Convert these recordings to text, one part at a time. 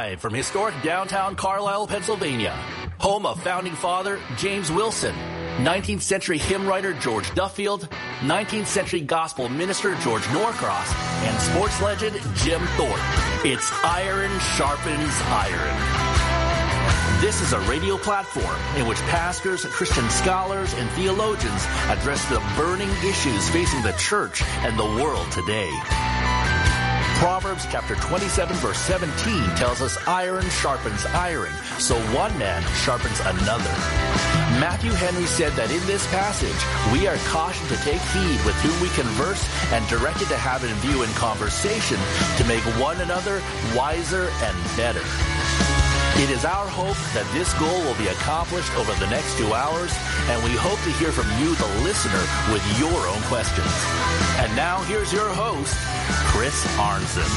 Live from historic downtown Carlisle, Pennsylvania, home of founding father James Wilson, 19th century hymn writer George Duffield, 19th century gospel minister George Norcross, and sports legend Jim Thorpe. It's Iron Sharpens Iron. This is a radio platform in which pastors, Christian scholars, and theologians address the burning issues facing the church and the world today. Proverbs chapter 27 verse 17 tells us iron sharpens iron, so one man sharpens another. Matthew Henry said that in this passage, we are cautioned to take heed with whom we converse and directed to have in view in conversation to make one another wiser and better. It is our hope that this goal will be accomplished over the next 2 hours, and we hope to hear from you, the listener, with your own questions. And now here's your host, Chris Arnson.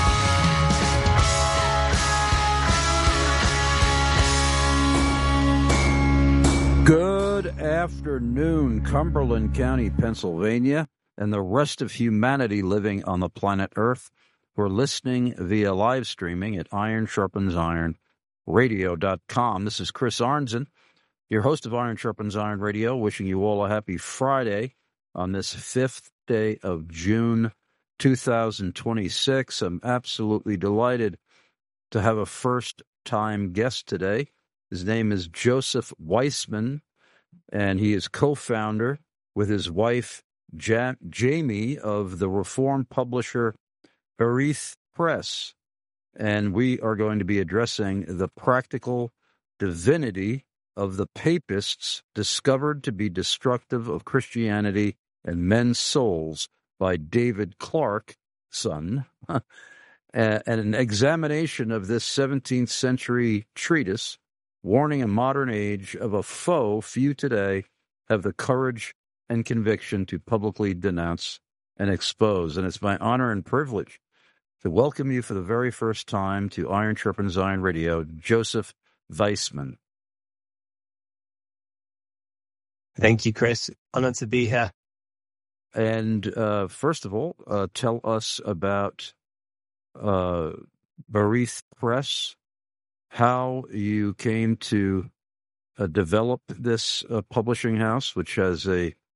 Good afternoon, Cumberland County, Pennsylvania, and the rest of humanity living on the planet Earth. We're listening via live streaming at ironsharpensironradio.com. This is Chris Arnson, your host of Iron Sharpens Iron Radio, wishing you all a happy Friday on this 5th day of June 2026. I'm absolutely delighted to have a first-time guest today. His name is Joseph Weissman, and he is co-founder with his wife, Jamie, of the Reformed publisher Berith Press. And we are going to be addressing the practical divinity of the papists discovered to be destructive of Christianity and men's souls by David Clark, son, and an examination of this 17th century treatise, warning a modern age of a foe few today have the courage and conviction to publicly denounce and expose. And it's my honor and privilege to welcome you for the very first time to Iron Sharpens Iron Radio, Joseph Weissman. Thank you, Chris. Honored to be here. And first of all, tell us about Berith Press, how you came to develop this publishing house, which has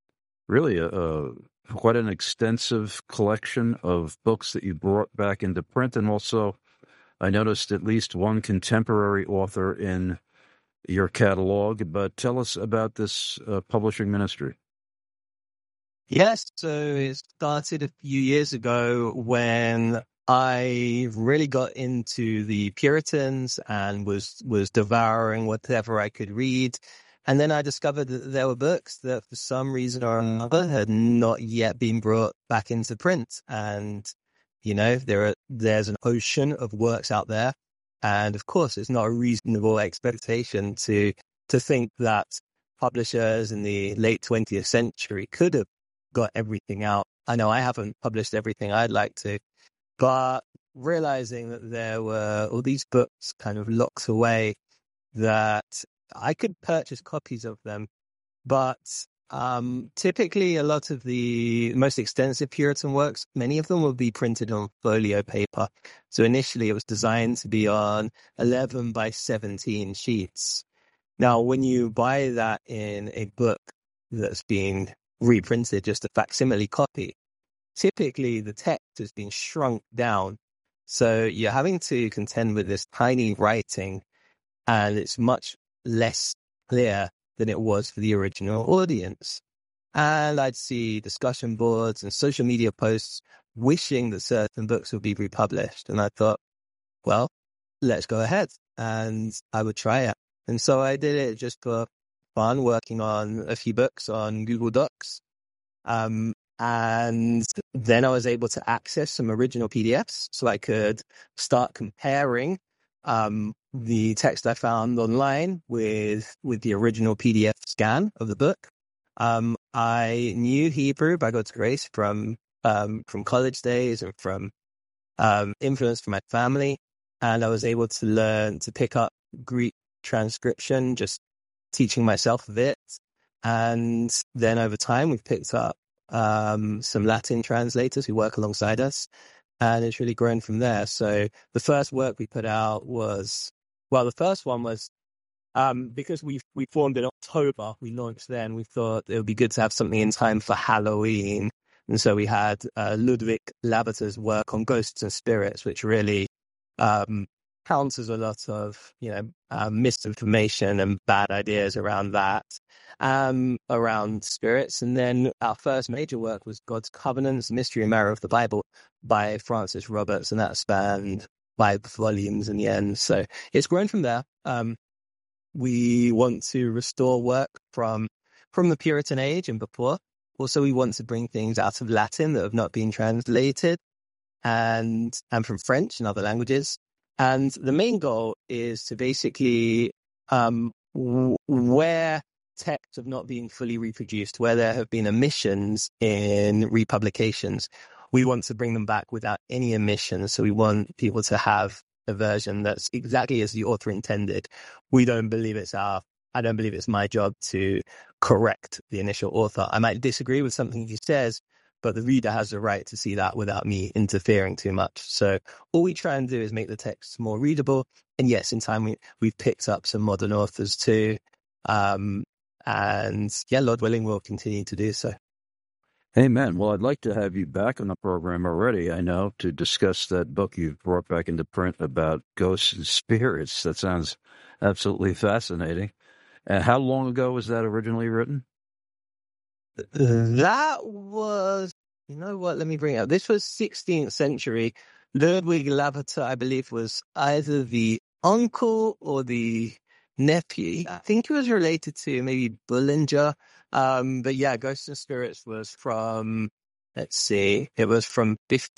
quite an extensive collection of books that you brought back into print. And also, I noticed at least one contemporary author in your catalog. But tell us about this publishing ministry. Yes, so it started a few years ago when I really got into the Puritans and was devouring whatever I could read. And then I discovered that there were books that for some reason or another had not yet been brought back into print. And, you know, there's an ocean of works out there. And of course, it's not a reasonable expectation to think that publishers in the late 20th century could have got everything out. I know I haven't published everything I'd like to, but realizing that there were all these books kind of locked away that I could purchase copies of them, but typically a lot of the most extensive Puritan works, many of them will be printed on folio paper. So initially it was designed to be on 11 by 17 sheets. Now, when you buy that in a book that's been reprinted, just a facsimile copy, typically the text has been shrunk down. So you're having to contend with this tiny writing, and it's much less clear than it was for the original audience. And I'd see discussion boards and social media posts wishing that certain books would be republished. And I thought, well, let's go ahead. And I would try it. And so I did it just for fun, working on a few books on Google Docs. And then I was able to access some original PDFs so I could start comparing the text I found online with the original PDF scan of the book. I knew Hebrew by God's grace from college days and from influence from my family, and I was able to learn to pick up Greek transcription, just teaching myself a bit. And then over time, we've picked up some Latin translators who work alongside us. and it's really grown from there. So the first work we put out was, well, the first one was, because we formed in October, we launched then, we thought it would be good to have something in time for Halloween. And so we had Ludwig Labater's work on ghosts and spirits, which really counters a lot of, misinformation and bad ideas around that, around spirits. And then our first major work was God's Covenants, Mystery and Mirror of the Bible by Francis Roberts, and that spanned 5 volumes in the end. So it's grown from there. We want to restore work from the Puritan age and before. Also, we want to bring things out of Latin that have not been translated, and from French and other languages. And the main goal is to basically, where texts have not been fully reproduced, where there have been omissions in republications, we want to bring them back without any omissions. So we want people to have a version that's exactly as the author intended. I don't believe it's my job to correct the initial author. I might disagree with something he says, but the reader has the right to see that without me interfering too much. So all we try and do is make the text more readable. And yes, in time we've picked up some modern authors too. And yeah, Lord willing, we'll continue to do so. Amen. Well, I'd like to have you back on the program already, I know, to discuss that book you've brought back into print about ghosts and spirits. That sounds absolutely fascinating. And how long ago was that originally written? That was, let me bring it up. This was 16th century. Ludwig Lavater, I believe, was either the uncle or the nephew. I think he was related to maybe Bullinger. But yeah, Ghosts and Spirits was from, it was from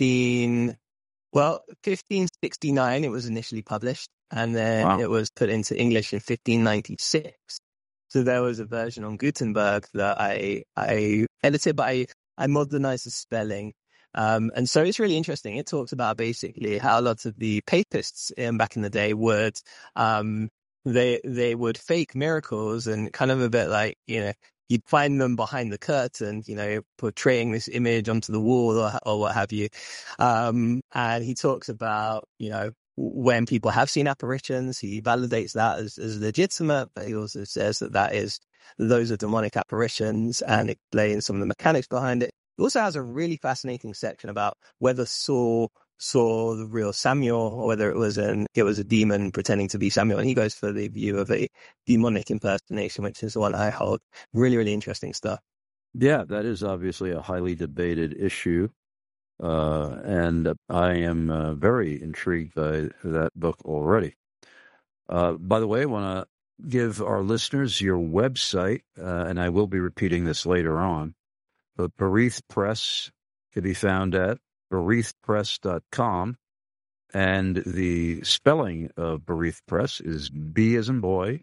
1569 it was initially published, and then It was put into English in 1596. So there was a version on Gutenberg that I edited, but I modernized the spelling. And so it's really interesting. It talks about basically how lots of the papists back in the day would, they would fake miracles, and kind of a bit like, you'd find them behind the curtain, portraying this image onto the wall or what have you. And he talks about, when people have seen apparitions, he validates that as legitimate, but he also says that those are demonic apparitions, and explains some of the mechanics behind it. He also has a really fascinating section about whether Saul saw the real Samuel or whether it was a demon pretending to be Samuel. And he goes for the view of a demonic impersonation, which is the one I hold. Really, really interesting stuff. Yeah, that is obviously a highly debated issue. And I am very intrigued by that book already. By the way, I want to give our listeners your website, and I will be repeating this later on. But Bereath Press can be found at bereathpress.com, and the spelling of Bereath Press is B as in boy,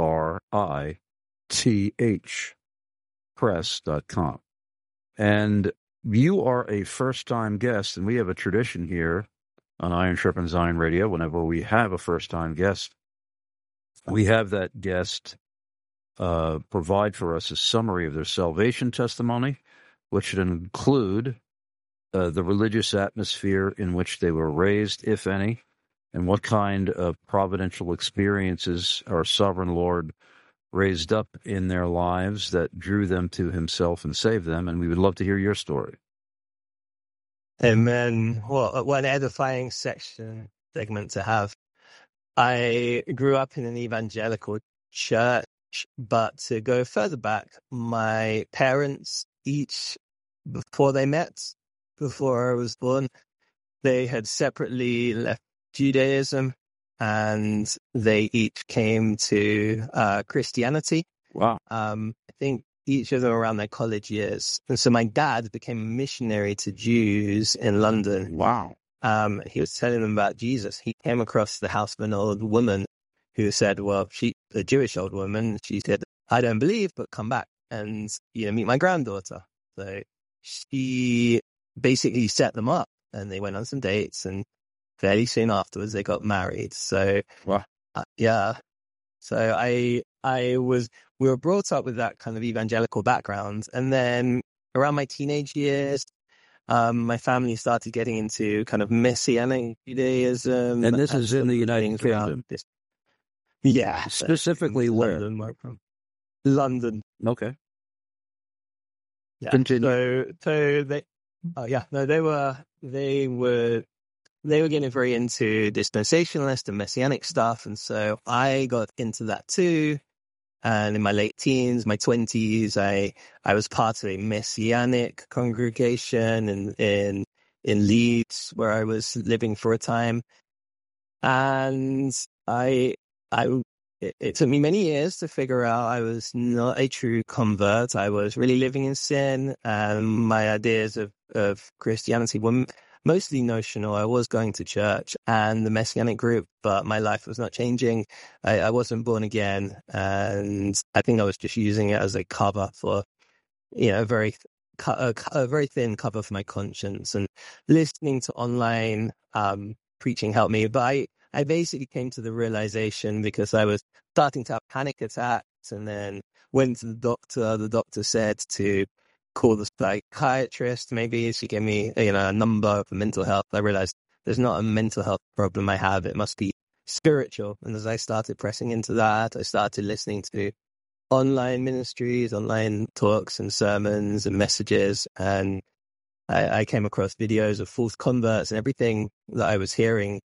ERITH, press.com. And you are a first-time guest, and we have a tradition here on Iron Sharpens Iron Radio. Whenever we have a first-time guest, we have that guest provide for us a summary of their salvation testimony, which should include the religious atmosphere in which they were raised, if any, and what kind of providential experiences our sovereign Lord raised up in their lives that drew them to himself and saved them. And we would love to hear your story. Amen. What an edifying segment to have. I grew up in an evangelical church, but to go further back, my parents each, before they met, before I was born, they had separately left Judaism, and they each came to Christianity. Wow. I think each of them around their college years. And so my dad became a missionary to Jews in London. Wow. He was telling them about Jesus. He came across the house of an old woman who said, well, a Jewish old woman, she said, I don't believe, but come back and, meet my granddaughter. So she basically set them up, and they went on some dates, and fairly soon afterwards they got married. So, wow. Yeah. So we were brought up with that kind of evangelical background. And then around my teenage years, my family started getting into kind of Messianic Judaism. And this is in the United Kingdom. Yeah. Specifically where? London, where I'm from. London. Okay. Yeah. Continue. So they, they were getting very into dispensationalist and messianic stuff. And so I got into that too. And in my late teens, my 20s, I was part of a messianic congregation in Leeds, where I was living for a time. And it took me many years to figure out I was not a true convert. I was really living in sin, and my ideas of Christianity were mostly notional. I was going to church and the Messianic group, but my life was not changing. I wasn't born again, and I think I was just using it as a cover for, a very thin cover for my conscience. And listening to online preaching helped me, but I basically came to the realization because I was starting to have panic attacks, and then went to the doctor. The doctor said to call the psychiatrist. Maybe she gave me, a number for mental health. I realized there's not a mental health problem I have. It must be spiritual. And as I started pressing into that, I started listening to online ministries, online talks and sermons and messages. And I came across videos of false converts, and everything that I was hearing,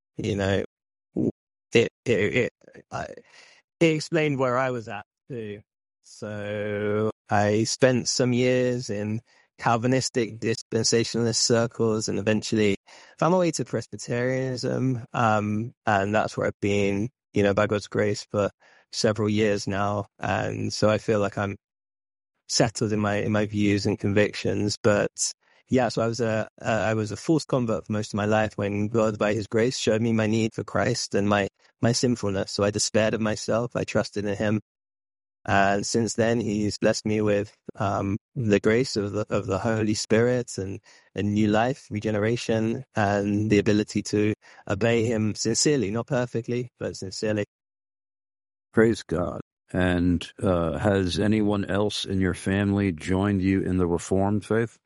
it explained where I was at too. So I spent some years in Calvinistic dispensationalist circles, and eventually found my way to Presbyterianism. And that's where I've been, by God's grace, for several years now. And so I feel like I'm settled in my views and convictions. But yeah, so I was a false convert for most of my life, when God, by His grace, showed me my need for Christ and my sinfulness. So I despaired of myself. I trusted in Him, and since then He's blessed me with the grace of the Holy Spirit and a new life, regeneration, and the ability to obey Him sincerely, not perfectly, but sincerely. Praise God. And has anyone else in your family joined you in the Reformed faith?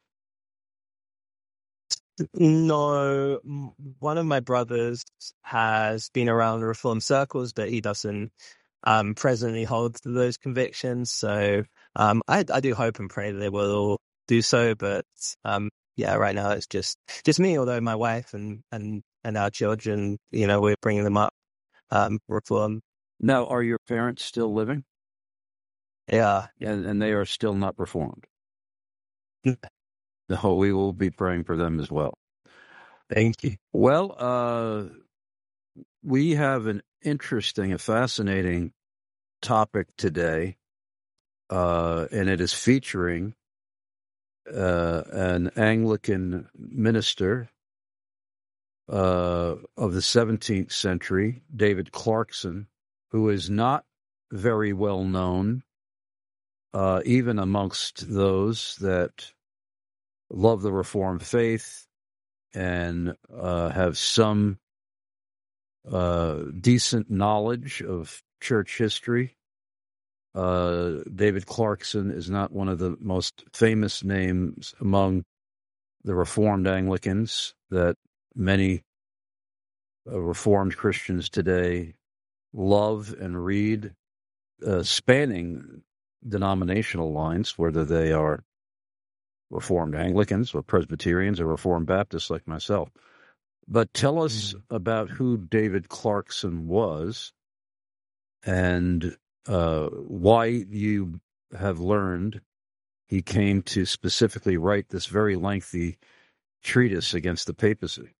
No, one of my brothers has been around the Reformed circles, but he doesn't presently hold to those convictions. So I do hope and pray that they will all do so. But right now it's just me. Although my wife and our children, we're bringing them up Reformed. Now, are your parents still living? Yeah, and they are still not Reformed. We will be praying for them as well. Thank you. Well, we have an interesting and fascinating topic today, and it is featuring an Anglican minister of the 17th century, David Clarkson, who is not very well known, even amongst those that love the Reformed faith and have some decent knowledge of church history. David Clarkson is not one of the most famous names among the Reformed Anglicans that many Reformed Christians today love and read, spanning denominational lines, whether they are Reformed Anglicans or Presbyterians or Reformed Baptists like myself. But tell us about who David Clarkson was and why you have learned he came to specifically write this very lengthy treatise against the papacy.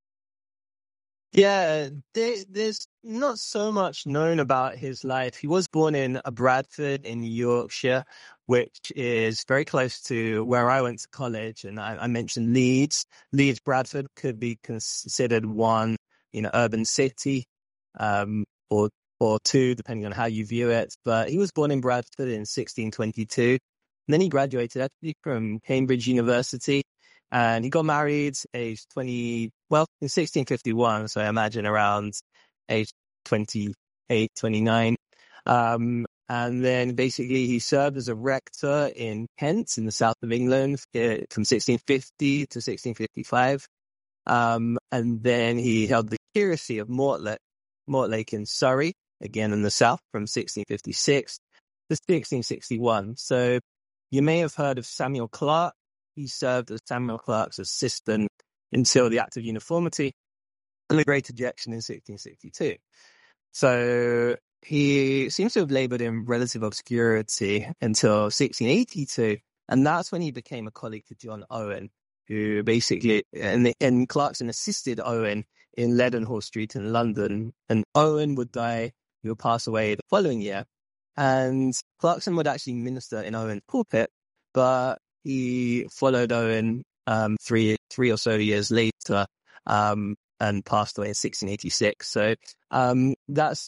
Yeah, there's not so much known about his life. He was born in Bradford in Yorkshire, which is very close to where I went to college. And I mentioned Leeds. Leeds, Bradford could be considered one, urban city, or two, depending on how you view it. But he was born in Bradford in 1622. And then he graduated actually from Cambridge University. And he got married age 20, in 1651, so I imagine around age 28, 29. And then basically he served as a rector in Kent in the south of England from 1650 to 1655. And then he held the curacy of Mortlake in Surrey, again in the south, from 1656 to 1661. So you may have heard of Samuel Clarke. He served as Samuel Clarke's assistant until the Act of Uniformity and the Great Ejection in 1662. So he seems to have labored in relative obscurity until 1682, and that's when he became a colleague to John Owen, who basically, and Clarkson assisted Owen in Leadenhall Street in London, and Owen would die, he would pass away the following year, and Clarkson would actually minister in Owen's pulpit, but he followed Owen three or so years later, and passed away in 1686. So that's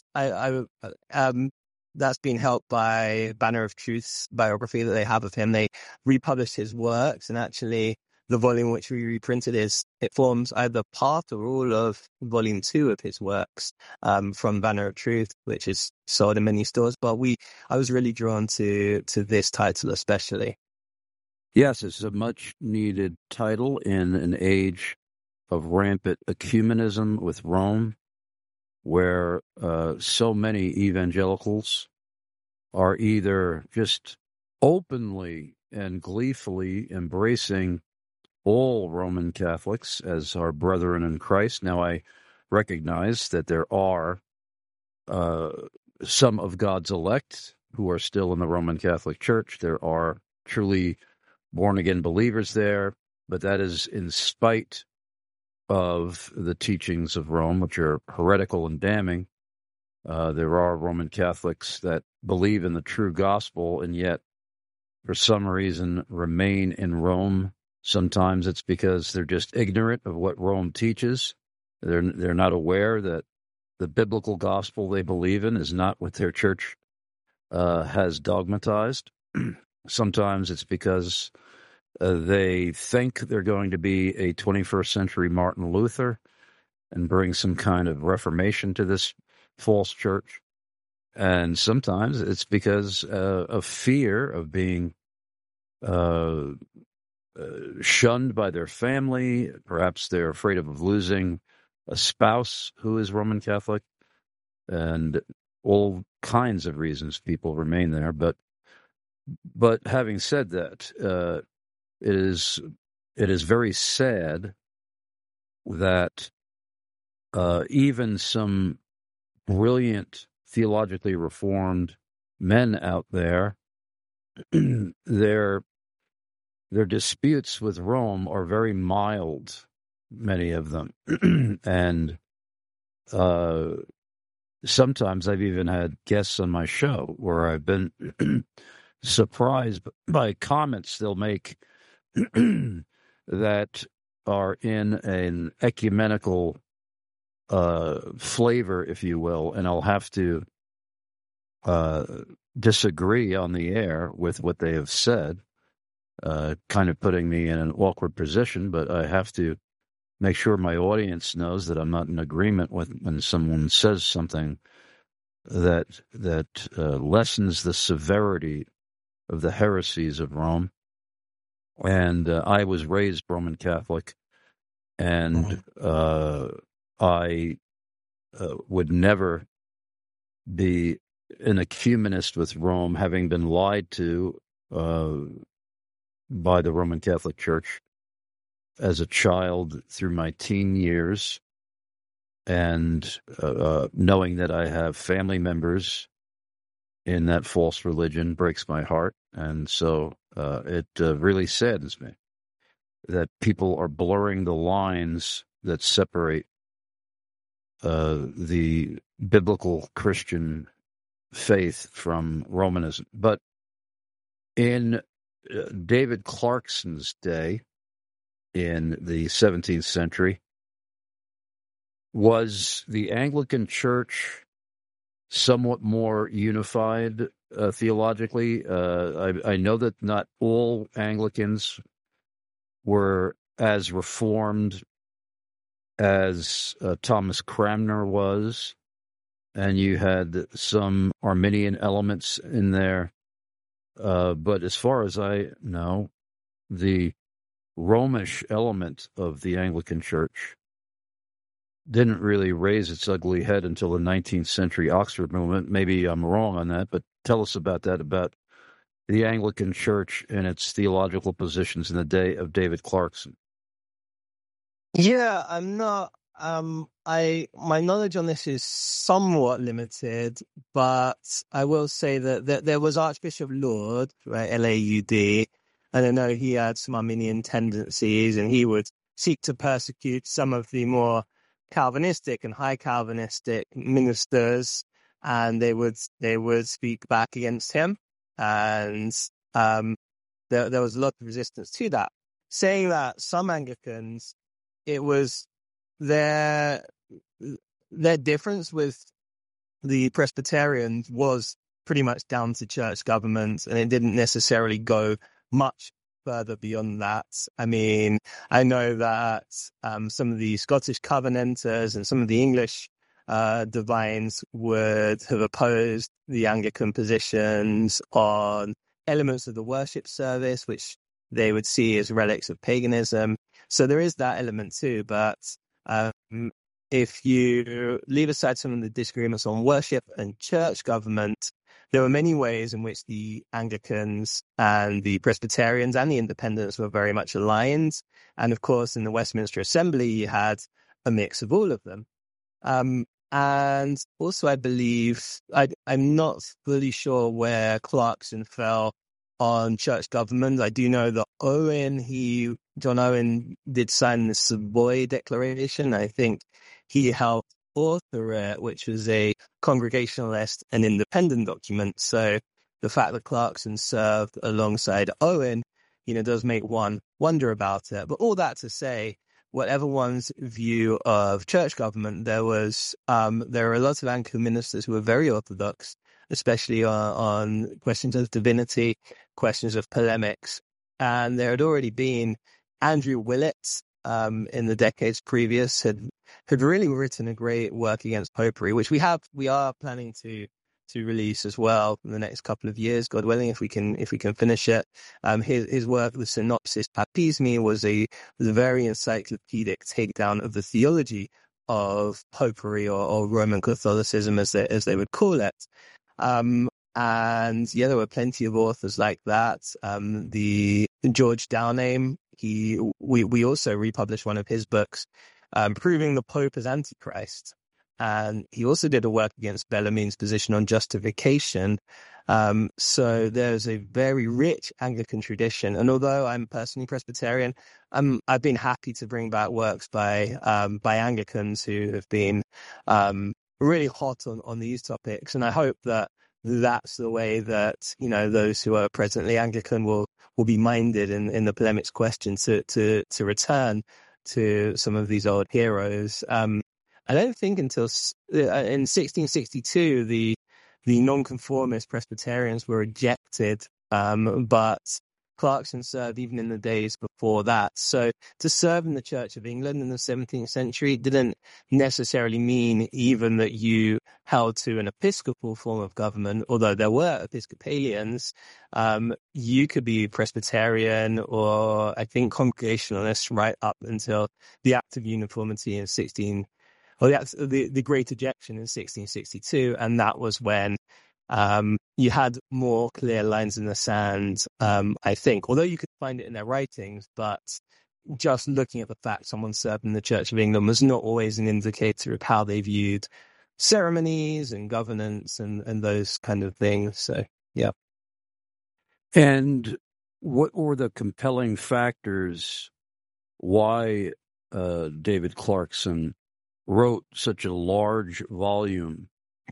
been helped by Banner of Truth's biography that they have of him. They republished his works, and actually the volume which we reprinted it forms either part or all of volume 2 of his works from Banner of Truth, which is sold in many stores. But I was really drawn to this title especially. Yes, it's a much needed title in an age of rampant ecumenism with Rome, where so many evangelicals are either just openly and gleefully embracing all Roman Catholics as our brethren in Christ. Now, I recognize that there are some of God's elect who are still in the Roman Catholic Church. There are truly born-again believers there, but that is in spite of the teachings of Rome, which are heretical and damning. There are Roman Catholics that believe in the true gospel and yet, for some reason, remain in Rome. Sometimes it's because they're just ignorant of what Rome teaches. They're not aware that the biblical gospel they believe in is not what their church has dogmatized. Sometimes it's because they think they're going to be a 21st century Martin Luther and bring some kind of reformation to this false church. And sometimes it's because of fear of being shunned by their family. Perhaps they're afraid of losing a spouse who is Roman Catholic, and all kinds of reasons people remain there. But having said that, it is very sad that even some brilliant, theologically reformed men out there, their disputes with Rome are very mild, many of them. And sometimes I've even had guests on my show where I've been surprised by comments they'll make that are in an ecumenical flavor, if you will, and I'll have to disagree on the air with what they have said, kind of putting me in an awkward position, but I have to make sure my audience knows that I'm not in agreement with when someone says something that lessens the severity of the heresies of Rome. And I was raised Roman Catholic, and I would never be an ecumenist with Rome, having been lied to by the Roman Catholic Church as a child through my teen years, and knowing that I have family members in that false religion breaks my heart. And so it really saddens me that people are blurring the lines that separate the biblical Christian faith from Romanism. But in David Clarkson's day, in the 17th century, was the Anglican Church somewhat more unified theologically? I know that not all Anglicans were as reformed as Thomas Cranmer was, and you had some Arminian elements in there. But as far as I know, the Romish element of the Anglican Church didn't really raise its ugly head until the 19th century Oxford movement. Maybe I'm wrong on that, but tell us about that, about the Anglican Church and its theological positions in the day of David Clarkson. Yeah, I'm not. My knowledge on this is somewhat limited, but I will say that there was Archbishop Laud, right, Laud, and I know he had some Arminian tendencies, and he would seek to persecute some of the more Calvinistic and high Calvinistic ministers, and they would speak back against him, and there was a lot of resistance to that. Saying that, some Anglicans, it was their difference with the Presbyterians was pretty much down to church government, and it didn't necessarily go much further beyond that. I mean, I know that some of the Scottish Covenanters and some of the English divines would have opposed the Anglican positions on elements of the worship service, which they would see as relics of paganism. So there is that element too. But if you leave aside some of the disagreements on worship and church government, there were many ways in which the Anglicans and the Presbyterians and the Independents were very much aligned. And of course, in the Westminster Assembly, you had a mix of all of them. And also, I believe, I'm not fully sure where Clarkson fell on church government. I do know that John Owen did sign the Savoy Declaration. I think he helped author it, which was a Congregationalist and independent document. So the fact that Clarkson served alongside Owen, does make one wonder about it. But all that to say, whatever one's view of church government, there were a lot of Anglican ministers who were very orthodox, especially on questions of divinity, questions of polemics. And there had already been Andrew Willett in the decades previous had really written a great work against popery, which we are planning to release as well in the next couple of years, God willing, if we can finish it. His work, the Synopsis Papismi, was a very encyclopedic takedown of the theology of popery or Roman Catholicism, as they would call it. And yeah, there were plenty of authors like that. The George Downame, we also republished one of his books, proving the Pope as Antichrist. And he also did a work against Bellarmine's position on justification. So there's a very rich Anglican tradition. And although I'm personally Presbyterian, I've been happy to bring back works by Anglicans who have been really hot on these topics. And I hope that that's the way that, those who are presently Anglican will be minded in the polemics question to return to some of these old heroes. I don't think until in 1662 the nonconformist Presbyterians were ejected, but Clarkson served even in the days before that. So to serve in the Church of England in the 17th century didn't necessarily mean even that you held to an episcopal form of government, although there were Episcopalians. You could be Presbyterian or, I think, Congregationalist right up until the Act of Uniformity in the Great Ejection in 1662, and that was when you had more clear lines in the sand, I think, although you could find it in their writings, but just looking at the fact someone served in the Church of England was not always an indicator of how they viewed ceremonies and governance and those kind of things. So, yeah. And what were the compelling factors why David Clarkson wrote such a large volume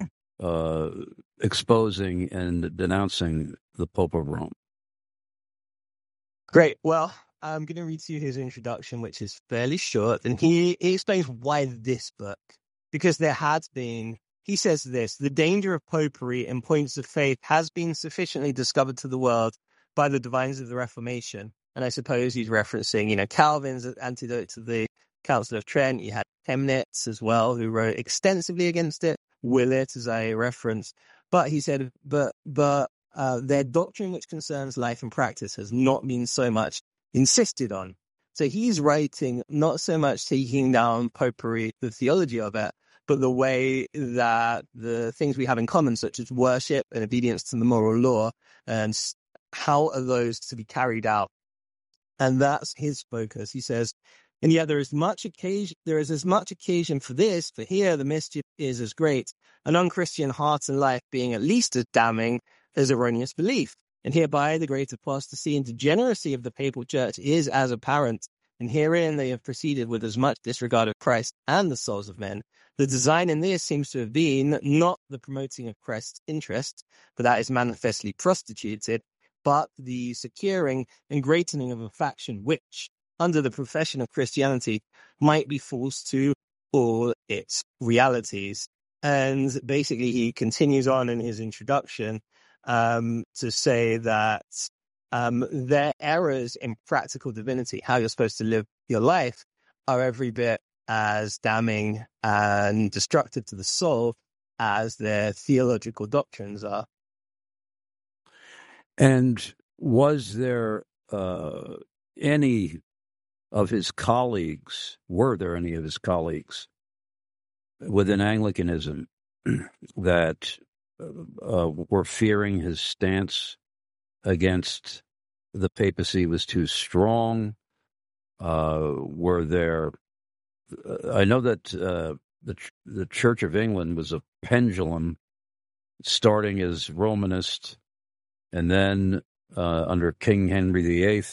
exposing and denouncing the Pope of Rome? Great. Well, I'm going to read to you his introduction, which is fairly short, and he explains why this book. Because he says this: the danger of popery in points of faith has been sufficiently discovered to the world by the divines of the Reformation. And I suppose he's referencing, Calvin's antidote to the Council of Trent. You had Chemnitz as well, who wrote extensively against it, Willett, as I referenced. But he said, but their doctrine which concerns life and practice has not been so much insisted on. So he's writing not so much taking down popery, the theology of it, but the way that the things we have in common, such as worship and obedience to the moral law, and how are those to be carried out? And that's his focus. He says, and yet there is as much occasion for this, for here the mischief is as great, an unchristian heart and life being at least as damning as erroneous belief. And hereby the great apostasy and degeneracy of the papal church is as apparent. And herein they have proceeded with as much disregard of Christ and the souls of men. The design in this seems to have been not the promoting of Christ's interest, for that is manifestly prostituted, but the securing and greatening of a faction which, under the profession of Christianity, might be false to all its realities. And basically he continues on in his introduction to say that their errors in practical divinity, how you're supposed to live your life, are every bit as damning and destructive to the soul as their theological doctrines are. And was there any of his colleagues, within Anglicanism that were fearing his stance against the papacy was too strong? Were there? I know that the Church of England was a pendulum, starting as Romanist, and then under King Henry VIII,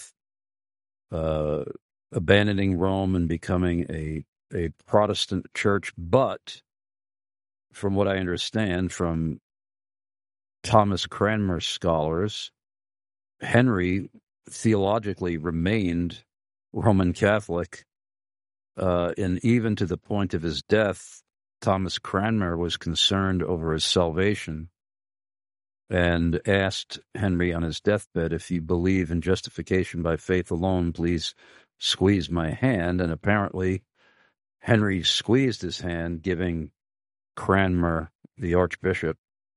abandoning Rome and becoming a Protestant church. But from what I understand from Thomas Cranmer scholars, Henry theologically remained Roman Catholic, and even to the point of his death, Thomas Cranmer was concerned over his salvation and asked Henry on his deathbed, if you believe in justification by faith alone, please squeeze my hand. And apparently Henry squeezed his hand, giving Cranmer, the Archbishop,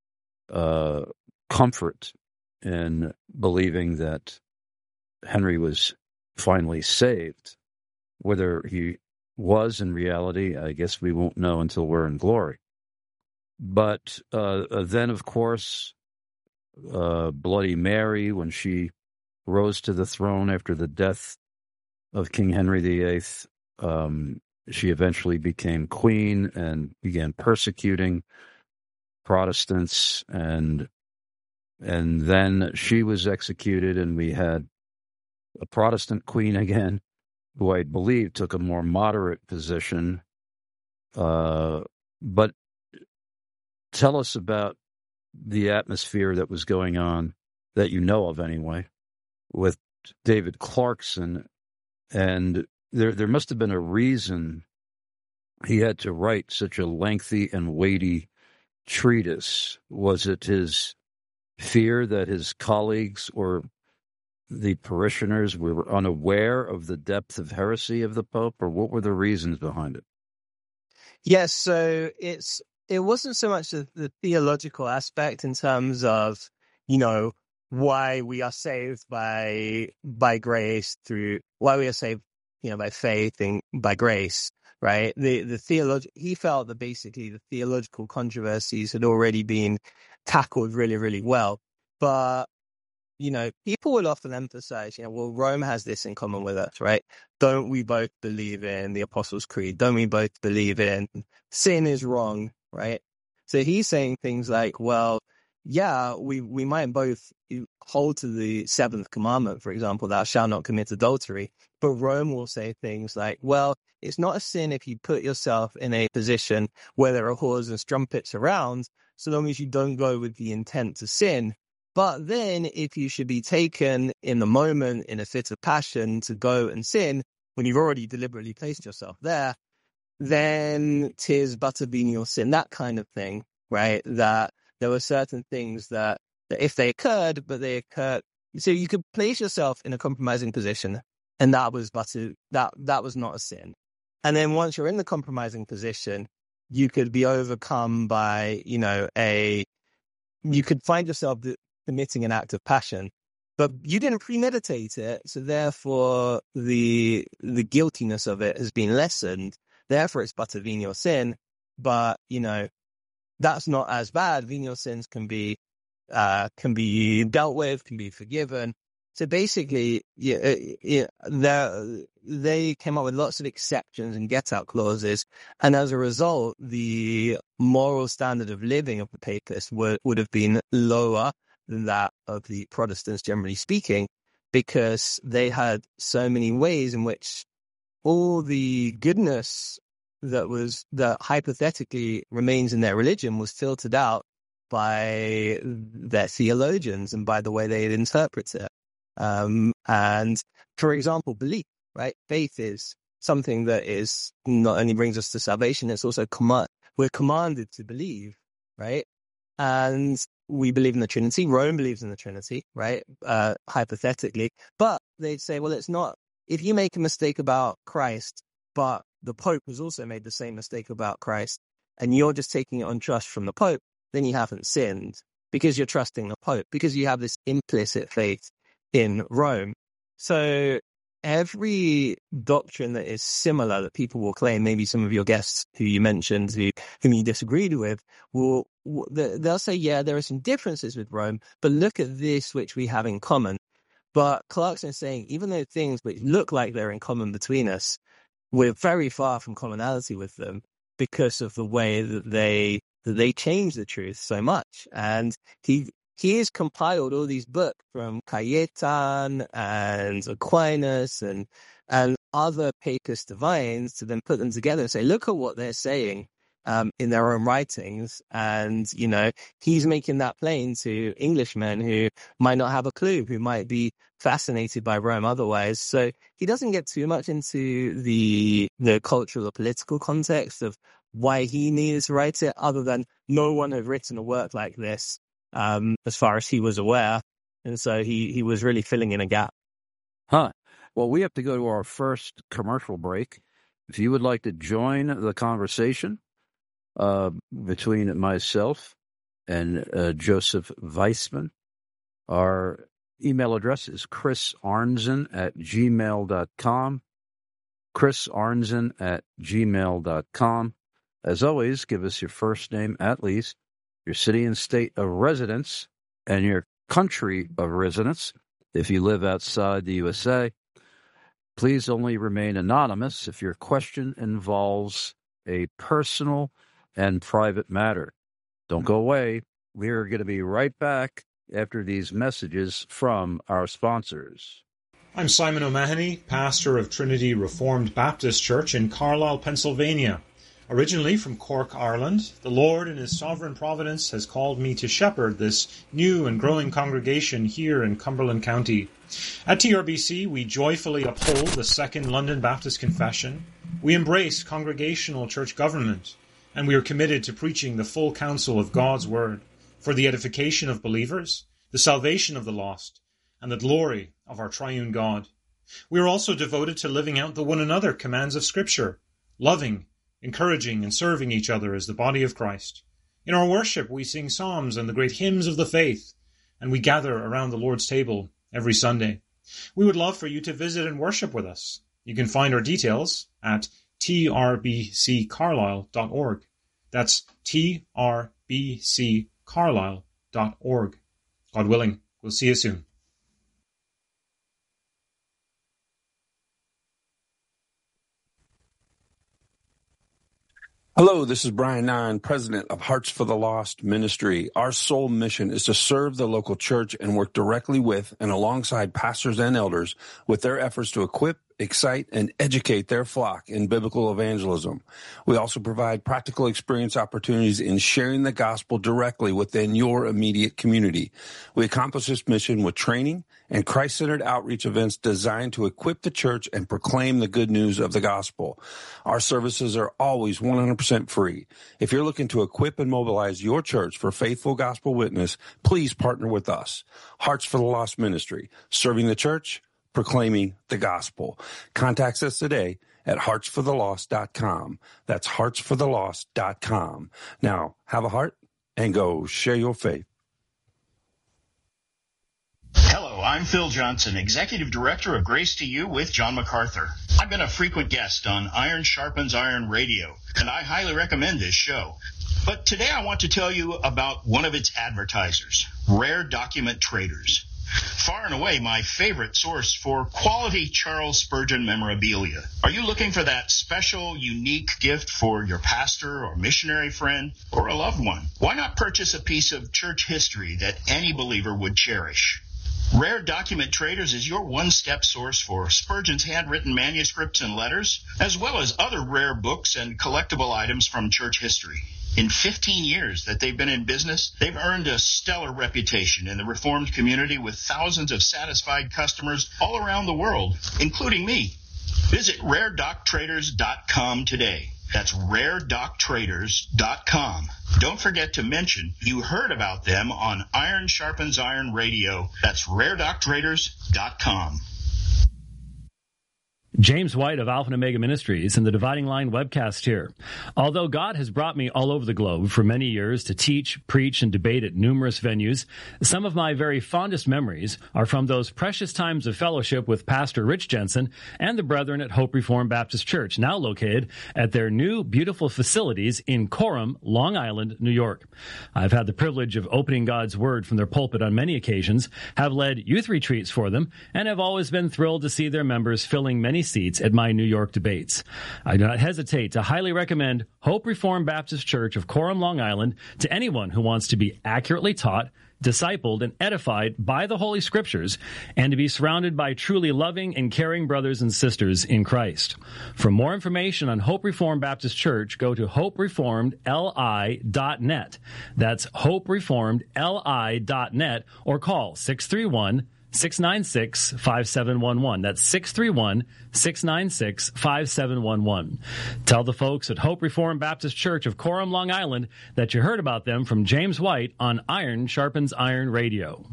comfort in believing that Henry was finally saved. Whether he was in reality, I guess we won't know until we're in glory. But then, of course, Bloody Mary, when she rose to the throne after the death of King Henry VIII, she eventually became queen and began persecuting Protestants, and then she was executed, and we had a Protestant queen again, who I believe took a more moderate position. But tell us about the atmosphere that was going on, that you know of anyway, with David Clarkson. And there must have been a reason he had to write such a lengthy and weighty treatise. Was it his fear that his colleagues or the parishioners were unaware of the depth of heresy of the Pope, or what were the reasons behind it? Yes, so it wasn't so much the theological aspect in terms of, why we are saved by grace why we are saved, by faith and by grace, right? He felt that basically the theological controversies had already been tackled really, really well. But, people will often emphasize, well, Rome has this in common with us, right? Don't we both believe in the Apostles' Creed? Don't we both believe in sin is wrong, right? So he's saying things like, well, yeah, we might both hold to the seventh commandment, for example, thou shalt not commit adultery. But Rome will say things like, well, it's not a sin if you put yourself in a position where there are whores and strumpets around, so long as you don't go with the intent to sin. But then if you should be taken in the moment in a fit of passion to go and sin, when you've already deliberately placed yourself there, then 'tis but a venial sin, that kind of thing, right? That there were certain things that if they occurred, so you could place yourself in a compromising position, and that was not a sin. And then once you're in the compromising position, you could be overcome by, you could find yourself committing an act of passion, but you didn't premeditate it. So therefore the guiltiness of it has been lessened. Therefore it's but a venial sin. But, that's not as bad. Venial sins can be dealt with, can be forgiven. So basically, they came up with lots of exceptions and get-out clauses, and as a result, the moral standard of living of the papists would have been lower than that of the Protestants, generally speaking, because they had so many ways in which all the goodness that hypothetically remains in their religion was filtered out by their theologians and by the way they interpret it. And for example, belief, right? Faith is something that is not only brings us to salvation, it's also we're commanded to believe, right? And we believe in the Trinity. Rome believes in the Trinity, right? Hypothetically, but they'd say, well, it's not. If you make a mistake about Christ, but the Pope has also made the same mistake about Christ, and you're just taking it on trust from the Pope, then you haven't sinned because you're trusting the Pope, because you have this implicit faith in Rome. So every doctrine that is similar that people will claim, maybe some of your guests who you mentioned, whom you disagreed with, they'll say, yeah, there are some differences with Rome, but look at this which we have in common. But Clarkson is saying, even though things which look like they're in common between us, we're very far from commonality with them because of the way that they change the truth so much. And he has compiled all these books from Cayetan and Aquinas and other papist divines to then put them together and say, look at what they're saying in their own writings. And, he's making that plain to Englishmen who might not have a clue, who might be fascinated by Rome otherwise. So he doesn't get too much into the cultural or political context of why he needed to write it, other than no one had written a work like this as far as he was aware. And so he was really filling in a gap. Well, we have to go to our first commercial break. If you would like to join the conversation between myself and Joseph Weissman, our email address is chrisarnzen@gmail.com. chrisarnzen@gmail.com. As always, give us your first name at least, your city and state of residence, and your country of residence if you live outside the USA. Please only remain anonymous if your question involves a personal and private matter. Don't go away. We're going to be right back after these messages from our sponsors. I'm Simon O'Mahony, pastor of Trinity Reformed Baptist Church in Carlisle, Pennsylvania. Originally from Cork, Ireland, the Lord in His sovereign providence has called me to shepherd this new and growing congregation here in Cumberland County. At TRBC, we joyfully uphold the Second London Baptist Confession. We embrace congregational church government, and we are committed to preaching the full counsel of God's Word for the edification of believers, the salvation of the lost, and the glory of our triune God. We are also devoted to living out the one another commands of Scripture, loving, encouraging, and serving each other as the body of Christ. In our worship, we sing psalms and the great hymns of the faith, and we gather around the Lord's table every Sunday. We would love for you to visit and worship with us. You can find our details at trbccarlisle.org. That's trbccarlisle.org. God willing, we'll see you soon. Hello, this is Brian Nine, president of Hearts for the Lost Ministry. Our sole mission is to serve the local church and work directly with and alongside pastors and elders with their efforts to equip, excite, and educate their flock in biblical evangelism. We also provide practical experience opportunities in sharing the gospel directly within your immediate community. We accomplish this mission with training and Christ-centered outreach events designed to equip the church and proclaim the good news of the gospel. Our services are always 100% free. If you're looking to equip and mobilize your church for faithful gospel witness, please partner with us. Hearts for the Lost Ministry, serving the church, proclaiming the gospel. Contact us today at heartsforthelost.com. That's heartsforthelost.com. Now, have a heart and go share your faith. Hello, I'm Phil Johnson, Executive Director of Grace to You with John MacArthur. I've been a frequent guest on Iron Sharpens Iron Radio, and I highly recommend this show. But today I want to tell you about one of its advertisers, Rare Document Traders. Far and away my favorite source for quality Charles Spurgeon memorabilia. Are you looking for that special, unique gift for your pastor or missionary friend or a loved one? Why not purchase a piece of church history that any believer would cherish? Rare Document Traders is your one-step source for Spurgeon's handwritten manuscripts and letters, as well as other rare books and collectible items from church history. In 15 years that they've been in business, they've earned a stellar reputation in the Reformed community with thousands of satisfied customers all around the world, including me. Visit raredoctraders.com today. That's raredoctraders.com. Don't forget to mention you heard about them on Iron Sharpens Iron Radio. That's raredoctraders.com. James White of Alpha and Omega Ministries and the Dividing Line webcast here. Although God has brought me all over the globe for many years to teach, preach, and debate at numerous venues, some of my very fondest memories are from those precious times of fellowship with Pastor Rich Jensen and the brethren at Hope Reformed Baptist Church, now located at their new beautiful facilities in Coram, Long Island, New York. I've had the privilege of opening God's Word from their pulpit on many occasions, have led youth retreats for them, and have always been thrilled to see their members filling many seats at my New York debates. I do not hesitate to highly recommend Hope Reformed Baptist Church of Coram, Long Island to anyone who wants to be accurately taught, discipled, and edified by the Holy Scriptures, and to be surrounded by truly loving and caring brothers and sisters in Christ. For more information on Hope Reformed Baptist Church, go to hopereformedli.net. That's hopereformedli.net, or call 631-696-5711. That's 631-696-5711. Tell the folks at Hope Reformed Baptist Church of Coram, Long Island, that you heard about them from James White on Iron Sharpens Iron Radio.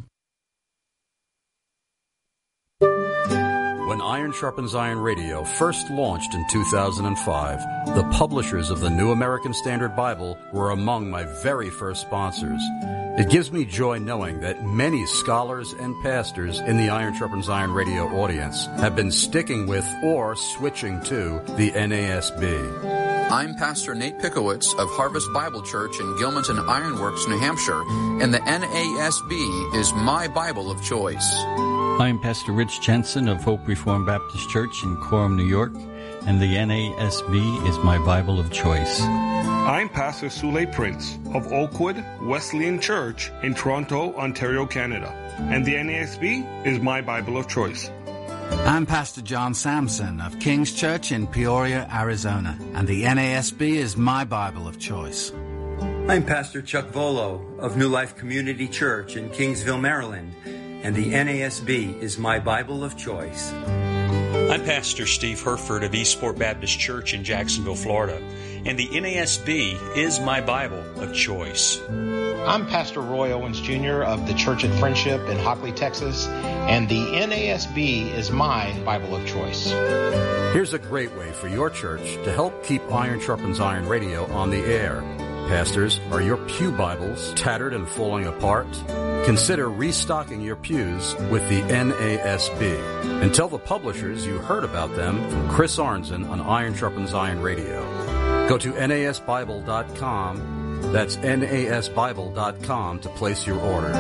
When Iron Sharpens Iron Radio first launched in 2005, the publishers of the New American Standard Bible were among my very first sponsors. It gives me joy knowing that many scholars and pastors in the Iron Sharpens Iron Radio audience have been sticking with or switching to the NASB. I'm Pastor Nate Pickowitz of Harvest Bible Church in Gilmanton Ironworks, New Hampshire, and the NASB is my Bible of choice. I'm Pastor Rich Jensen of Hope Reformed Baptist Church in Coram, New York, and the NASB is my Bible of choice. I'm Pastor Sule Prince of Oakwood Wesleyan Church in Toronto, Ontario, Canada, and the NASB is my Bible of choice. I'm Pastor John Sampson of King's Church in Peoria, Arizona, and the NASB is my Bible of choice. I'm Pastor Chuck Volo of New Life Community Church in Kingsville, Maryland, and the NASB is my Bible of choice. I'm Pastor Steve Herford of Eastport Baptist Church in Jacksonville, Florida, and the NASB is my Bible of choice. I'm Pastor Roy Owens Jr. of the Church at Friendship in Hockley, Texas, and the NASB is my Bible of choice. Here's a great way for your church to help keep Iron Sharpens Iron Radio on the air. Pastors, are your pew Bibles tattered and falling apart? Consider restocking your pews with the NASB. And tell the publishers you heard about them from Chris Arnzen on Iron Sharpens Iron Radio. Go to nasbible.com. That's nasbible.com to place your order.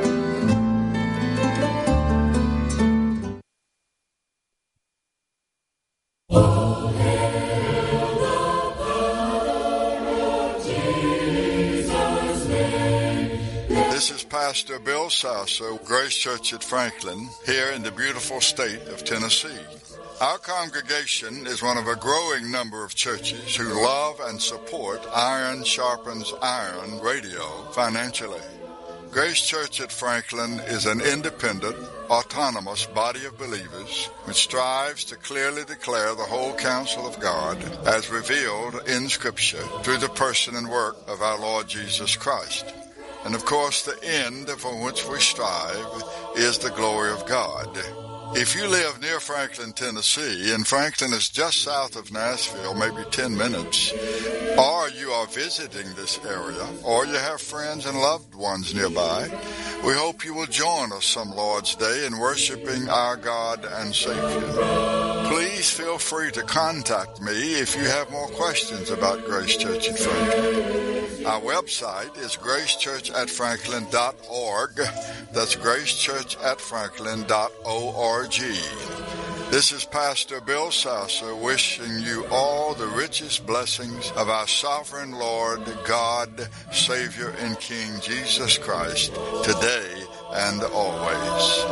This is Pastor Bill Sasso, Grace Church at Franklin, here in the beautiful state of Tennessee. Our congregation is one of a growing number of churches who love and support Iron Sharpens Iron Radio financially. Grace Church at Franklin is an independent, autonomous body of believers which strives to clearly declare the whole counsel of God as revealed in Scripture through the person and work of our Lord Jesus Christ. And of course, the end for which we strive is the glory of God. If you live near Franklin, Tennessee, and Franklin is just south of Nashville, maybe 10 minutes, or you are visiting this area, or you have friends and loved ones nearby, we hope you will join us some Lord's Day in worshiping our God and Savior. Please feel free to contact me if you have more questions about Grace Church at Franklin. Our website is gracechurchatfranklin.org. That's gracechurchatfranklin.org. This is Pastor Bill Sasser wishing you all the richest blessings of our sovereign Lord, God, Savior, and King Jesus Christ, today and always.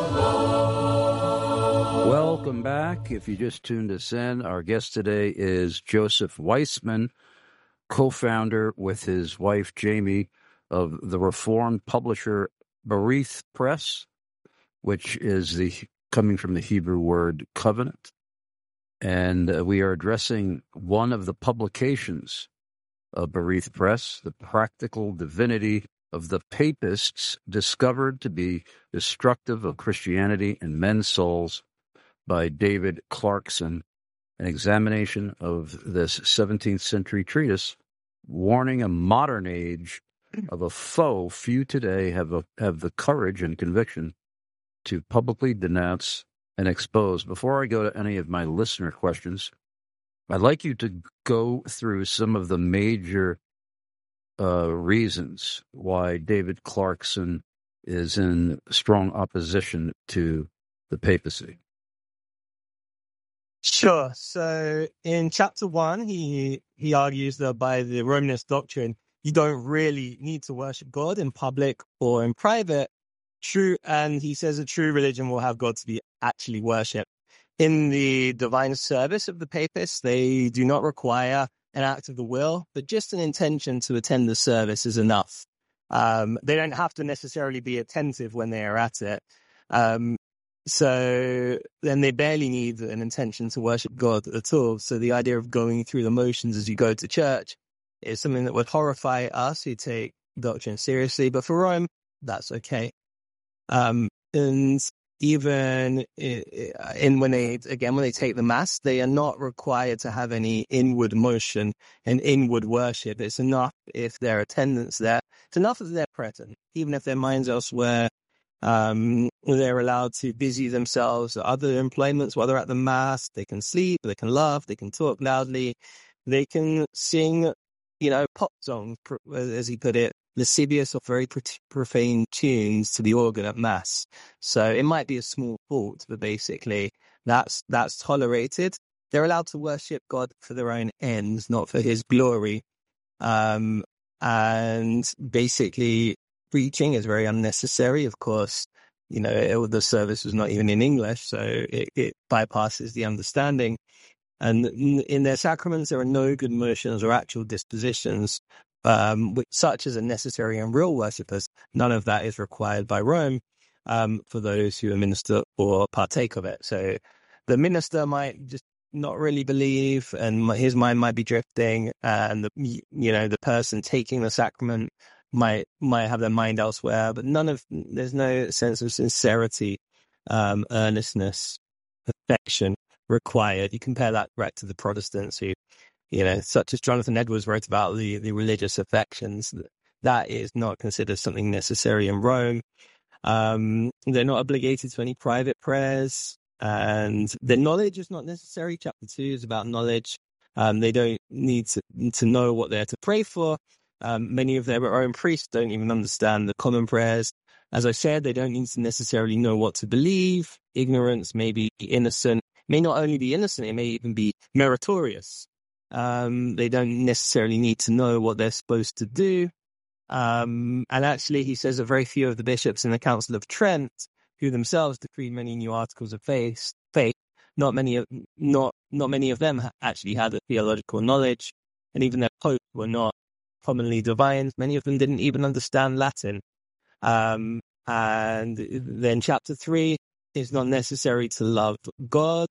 Welcome back. If you just tuned us in, our guest today is Joseph Weissman, co-founder with his wife Jamie of the Reformed publisher Berith Press, which is coming from the Hebrew word covenant. And we are addressing one of the publications of Berith Press, The Practical Divinity of the Papists, discovered to be destructive of Christianity and men's souls, by David Clarkson, an examination of this 17th century treatise, warning a modern age of a foe few today have the courage and conviction to publicly denounce and expose. Before I go to any of my listener questions, I'd like you to go through some of the major reasons why David Clarkson is in strong opposition to the papacy. Sure. So in chapter 1, he argues that by the Romanist doctrine, you don't really need to worship God in public or in private. And he says a true religion will have God to be actually worshipped. In the divine service of the papists, they do not require an act of the will, but just an intention to attend the service is enough. They don't have to necessarily be attentive when they are at it. So then they barely need an intention to worship God at all. So the idea of going through the motions as you go to church is something that would horrify us who take doctrine seriously. But for Rome, that's okay. And even when they take the Mass, they are not required to have any inward motion and inward worship. It's enough if their attendance there. It's enough if they're present, even if their mind's elsewhere. They're allowed to busy themselves at other employments while they're at the Mass. They can sleep, they can laugh, they can talk loudly, they can sing, pop songs, as he put it, lascivious or very profane tunes to the organ at Mass. So it might be a small fault, but basically that's tolerated. They're allowed to worship God for their own ends, not for his glory. And basically, preaching is very unnecessary. Of course, the service was not even in English, so it bypasses the understanding. And in their sacraments, there are no good motions or actual dispositions, such as are necessary in real worshippers. None of that is required by Rome for those who administer or partake of it. So the minister might just not really believe, and his mind might be drifting, and the person taking the sacrament might have their mind elsewhere, but there's no sense of sincerity, earnestness, affection required. You compare that right to the Protestants who, such as Jonathan Edwards wrote about the religious affections. That is not considered something necessary in Rome. They're not obligated to any private prayers, and their knowledge is not necessary. Chapter 2 is about knowledge. They don't need to know what they're to pray for. Many of their own priests don't even understand the common prayers. As I said, they don't need to necessarily know what to believe. Ignorance may be innocent, may not only be innocent, it may even be meritorious. They don't necessarily need to know what they're supposed to do. And actually, he says that very few of the bishops in the Council of Trent, who themselves decreed many new articles of faith, not many of them actually had a theological knowledge, and even their popes were not commonly divines. Many of them didn't even understand Latin. And then chapter 3 is not necessary to love God.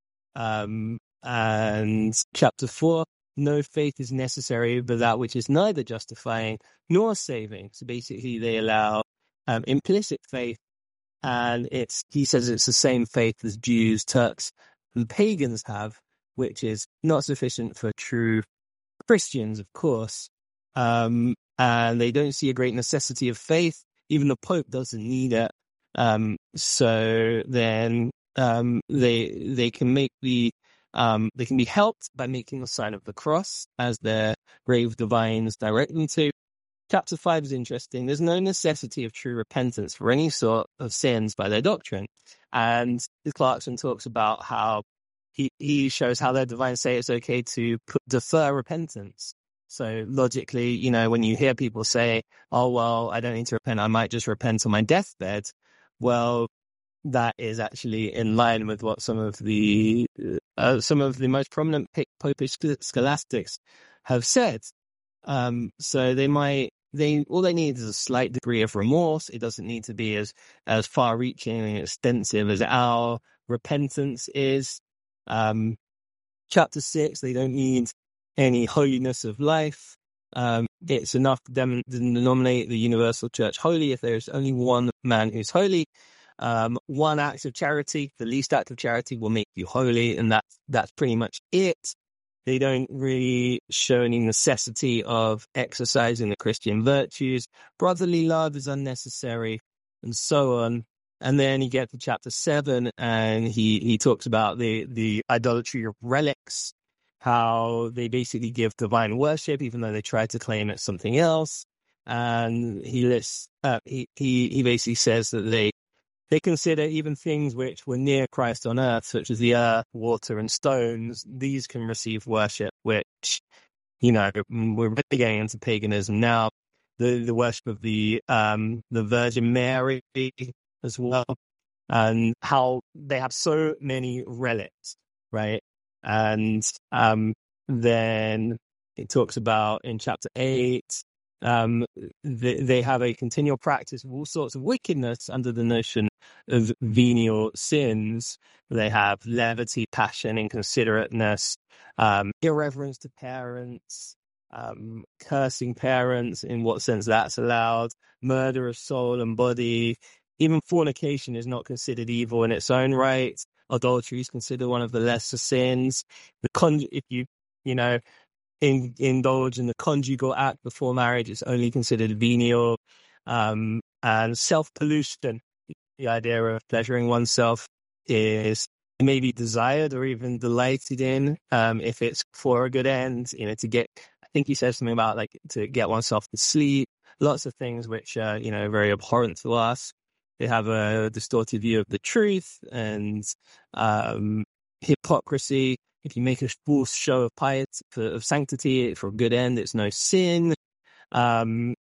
And chapter 4, no faith is necessary, but that which is neither justifying nor saving. So basically they allow implicit faith and he says it's the same faith as Jews, Turks, and pagans have, which is not sufficient for true Christians, of course. And they don't see a great necessity of faith. Even the Pope doesn't need it. So then they can make they can be helped by making the sign of the cross, as their grave divines direct them to. Chapter 5 is interesting. There's no necessity of true repentance for any sort of sins by their doctrine. And Clarkson talks about how he shows how their divines say it's okay to defer repentance. So logically, when you hear people say, oh, well, I don't need to repent, I might just repent on my deathbed. Well, that is actually in line with what some of the most prominent Popish scholastics have said. So all they need is a slight degree of remorse. It doesn't need to be as far-reaching and extensive as our repentance is. Chapter 6, they don't need any holiness of life. It's enough to denominate the universal church holy if there's only one man who's holy. One act of charity, the least act of charity, will make you holy, and that's pretty much it. They don't really show any necessity of exercising the Christian virtues. Brotherly love is unnecessary, and so on. And then you get to chapter 7, and he talks about the idolatry of relics, how they basically give divine worship, even though they try to claim it's something else. And he lists, he basically says that they consider even things which were near Christ on earth, such as the earth, water, and stones. These can receive worship, which, we're really getting into paganism now. The worship of the Virgin Mary as well, and how they have so many relics, right? And then it talks about in chapter 8, they have a continual practice of all sorts of wickedness under the notion of venial sins. They have levity, passion, inconsiderateness, irreverence to parents, cursing parents, in what sense that's allowed, murder of soul and body. Even fornication is not considered evil in its own right. Adultery is considered one of the lesser sins. If you indulge in the conjugal act before marriage, it's only considered venial. And self-pollution, the idea of pleasuring oneself, is maybe desired or even delighted in, if it's for a good end, to get, I think he says something about to get oneself to sleep, lots of things which are, very abhorrent to us. They have a distorted view of the truth and hypocrisy. If you make a false show of piety, of sanctity for a good end, it's no sin. And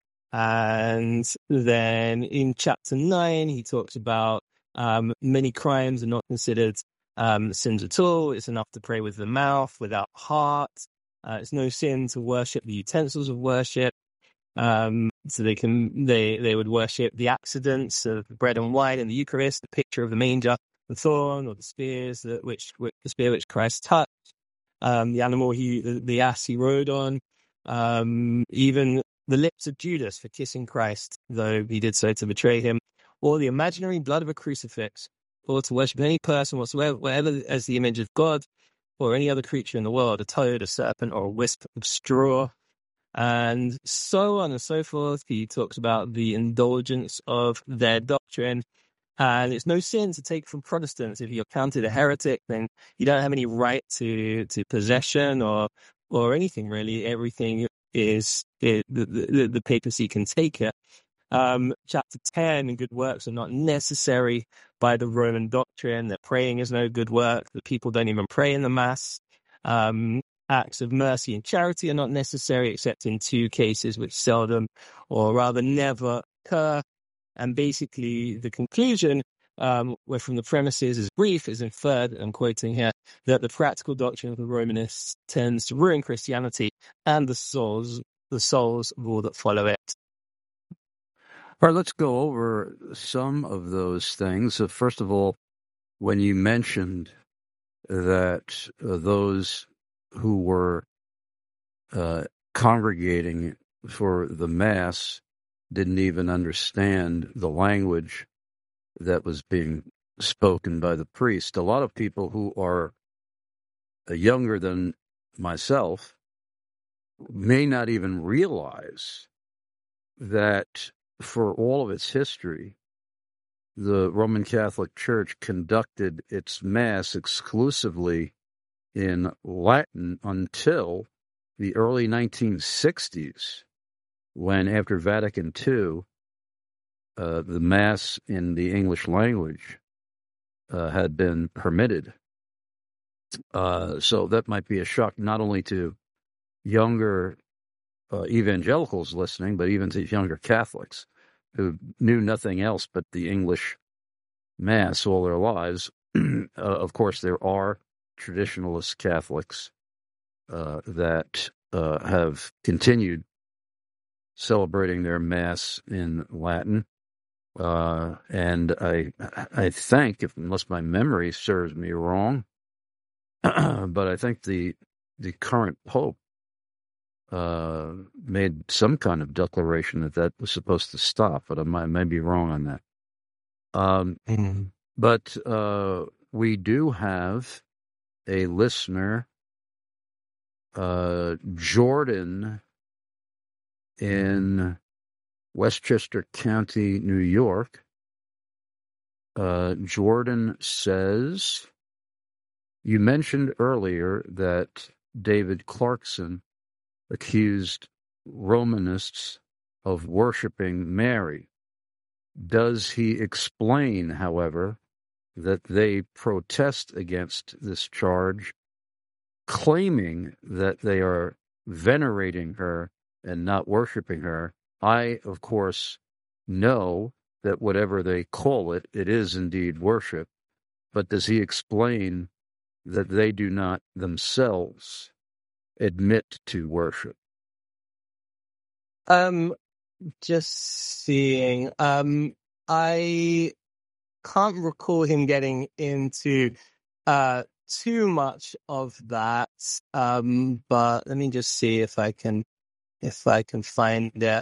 then in chapter 9, he talks about many crimes are not considered sins at all. It's enough to pray with the mouth, without heart. It's no sin to worship the utensils of worship. So they would worship the accidents of bread and wine in the Eucharist, the picture of the manger, the thorn, or the spears the spear which Christ touched, the animal the ass he rode on, even the lips of Judas for kissing Christ, though he did so to betray him, or the imaginary blood of a crucifix, or to worship any person whatever as the image of God, or any other creature in the world, a toad, a serpent, or a wisp of straw. And so on and so forth. He talks about the indulgence of their doctrine. And it's no sin to take from Protestants. If you're counted a heretic, then you don't have any right to possession or anything, really. Everything is, the papacy can take it. Chapter 10, good works are not necessary by the Roman doctrine, that praying is no good work, that people don't even pray in the Mass. Acts of mercy and charity are not necessary except in 2 cases which seldom, or rather never, occur. And basically the conclusion, where from the premises is brief, is inferred, I'm quoting here, that the practical doctrine of the Romanists tends to ruin Christianity and the souls of all that follow it. All right, let's go over some of those things. First of all, when you mentioned that those who were congregating for the Mass didn't even understand the language that was being spoken by the priest. A lot of people who are younger than myself may not even realize that for all of its history, the Roman Catholic Church conducted its Mass exclusively in Latin until the early 1960s, when, after Vatican II, the Mass in the English language had been permitted. So that might be a shock not only to younger evangelicals listening, but even to younger Catholics who knew nothing else but the English Mass all their lives. Of course, there are traditionalist Catholics that have continued celebrating their Mass in Latin. And I think, unless my memory serves me wrong, but I think the current Pope made some kind of declaration that was supposed to stop, but I may be wrong on that. But we do have a listener, Jordan, in Westchester County, New York. Jordan says, you mentioned earlier that David Clarkson accused Romanists of worshiping Mary. Does he explain, however, that they protest against this charge, claiming that they are venerating her and not worshiping her? I, of course, know that whatever they call it, it is indeed worship. But does he explain that they do not themselves admit to worship? Just seeing. I can't recall him getting into too much of that. But let me just see if I can find it.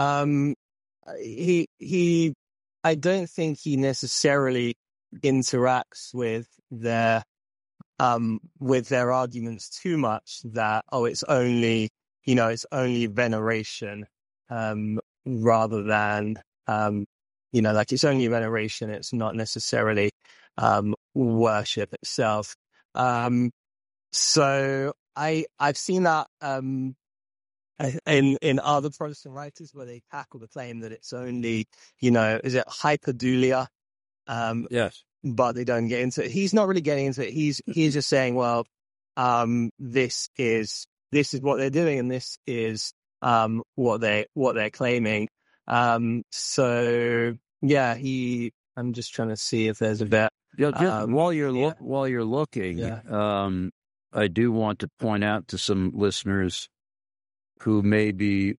I don't think he necessarily interacts with their arguments too much that, it's only veneration, rather than, like it's only veneration. It's not necessarily, worship itself. So I've seen that, in other Protestant writers where they tackle the claim that it's only, is it hyperdulia? Yes. But they don't get into it. He's not really getting into it. He's just saying, well, this is what they're doing, and this is what they're claiming. So yeah, I'm just trying to see if there's a bit. While you're looking, I do want to point out to some listeners who may be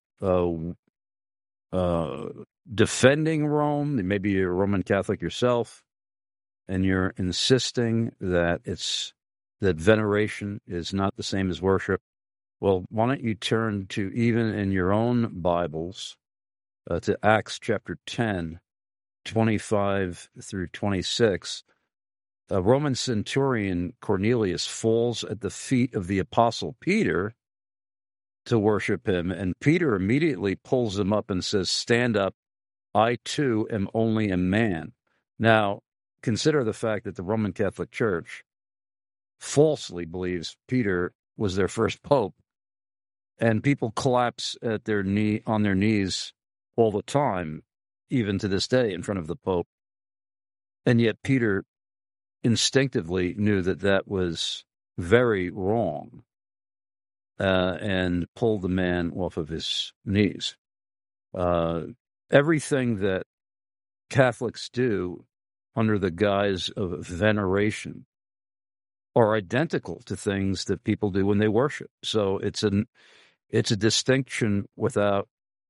defending Rome. Maybe you're a Roman Catholic yourself, and you're insisting that veneration is not the same as worship. Well, why don't you turn to, even in your own Bibles, to Acts chapter 10, 25 through 26. A Roman centurion, Cornelius, falls at the feet of the apostle Peter to worship him, and Peter immediately pulls him up and says, "Stand up, I too am only a man." Now, consider the fact that the Roman Catholic Church falsely believes Peter was their first pope, and people collapse at on their knees all the time, even to this day, in front of the Pope. And yet Peter instinctively knew that was very wrong, and pulled the man off of his knees. Everything that Catholics do under the guise of veneration are identical to things that people do when they worship. So it's a distinction without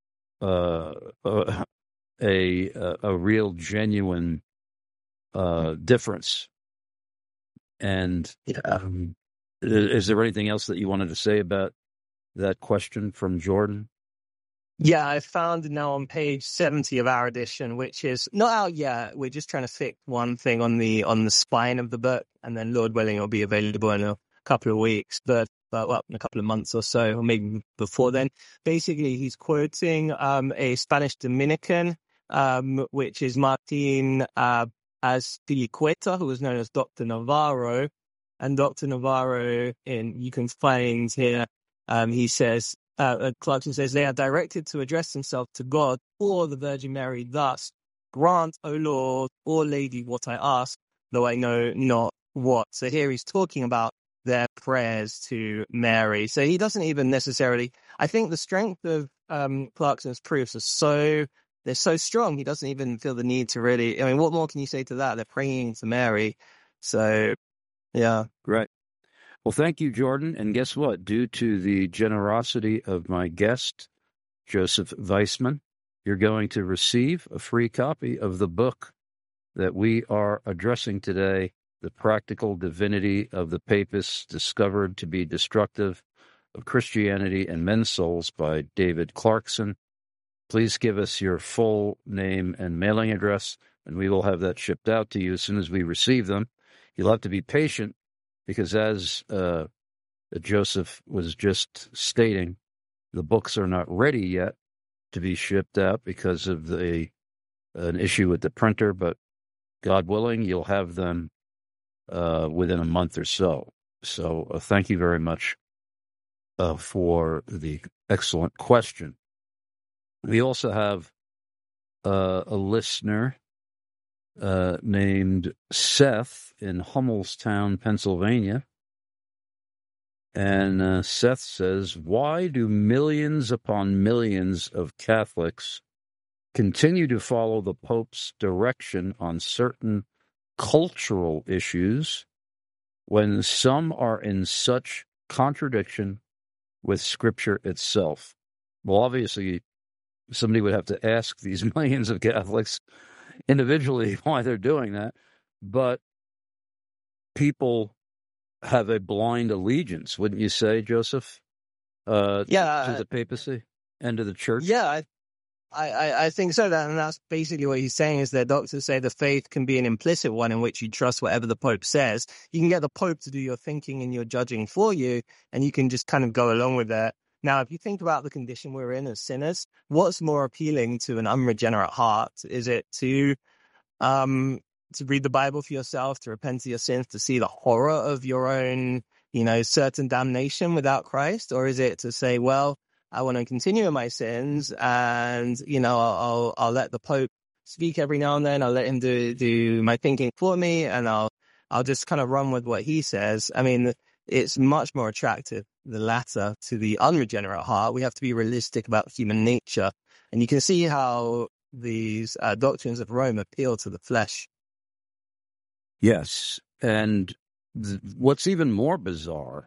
a real genuine difference. And is there anything else that you wanted to say about that question from Jordan? Yeah, I found it now on page 70 of our edition, which is not out yet. We're just trying to fix one thing on the spine of the book, and then Lord willing, it'll be available in a couple of weeks, but well, in a couple of months or so, or maybe before then. Basically, he's quoting a Spanish Dominican, which is Martin Azpilicueta, who was known as Dr. Navarro. And Dr. Navarro, you can find here, he says, Clarkson says, they are directed to address themselves to God or the Virgin Mary. Thus, grant, O Lord, or Lady, what I ask, though I know not what. So here he's talking about their prayers to Mary. So he doesn't even necessarily, I think the strength of Clarkson's proofs they're so strong, he doesn't even feel the need to really, I mean, what more can you say to that? They're praying to Mary. So, yeah. Right. Well, thank you, Jordan. And guess what? Due to the generosity of my guest, Joseph Weissman, you're going to receive a free copy of the book that we are addressing today, The Practical Divinity of the Papists Discovered to be Destructive of Christianity and Men's Souls by David Clarkson. Please give us your full name and mailing address, and we will have that shipped out to you as soon as we receive them. You'll have to be patient, because as Joseph was just stating, the books are not ready yet to be shipped out because of an issue with the printer, but God willing, you'll have them within a month or so. So thank you very much for the excellent question. We also have a listener named Seth in Hummelstown, Pennsylvania. And Seth says, why do millions upon millions of Catholics continue to follow the Pope's direction on certain cultural issues when some are in such contradiction with Scripture itself? Well, obviously, somebody would have to ask these millions of Catholics individually why they're doing that, but people have a blind allegiance, wouldn't you say, Joseph? To the papacy and to the church? Yeah, I think so. And that's basically what he's saying, is that doctors say the faith can be an implicit one in which you trust whatever the Pope says. You can get the Pope to do your thinking and your judging for you, and you can just kind of go along with that. Now, if you think about the condition we're in as sinners, what's more appealing to an unregenerate heart? Is it to read the Bible for yourself, to repent of your sins, to see the horror of your own, certain damnation without Christ? Or is it to say, well, I want to continue in my sins, and, I'll let the Pope speak every now and then. I'll let him do my thinking for me, and I'll just kind of run with what he says. I mean, it's much more attractive, the latter, to the unregenerate heart. We have to be realistic about human nature. And you can see how these doctrines of Rome appeal to the flesh. Yes. And what's even more bizarre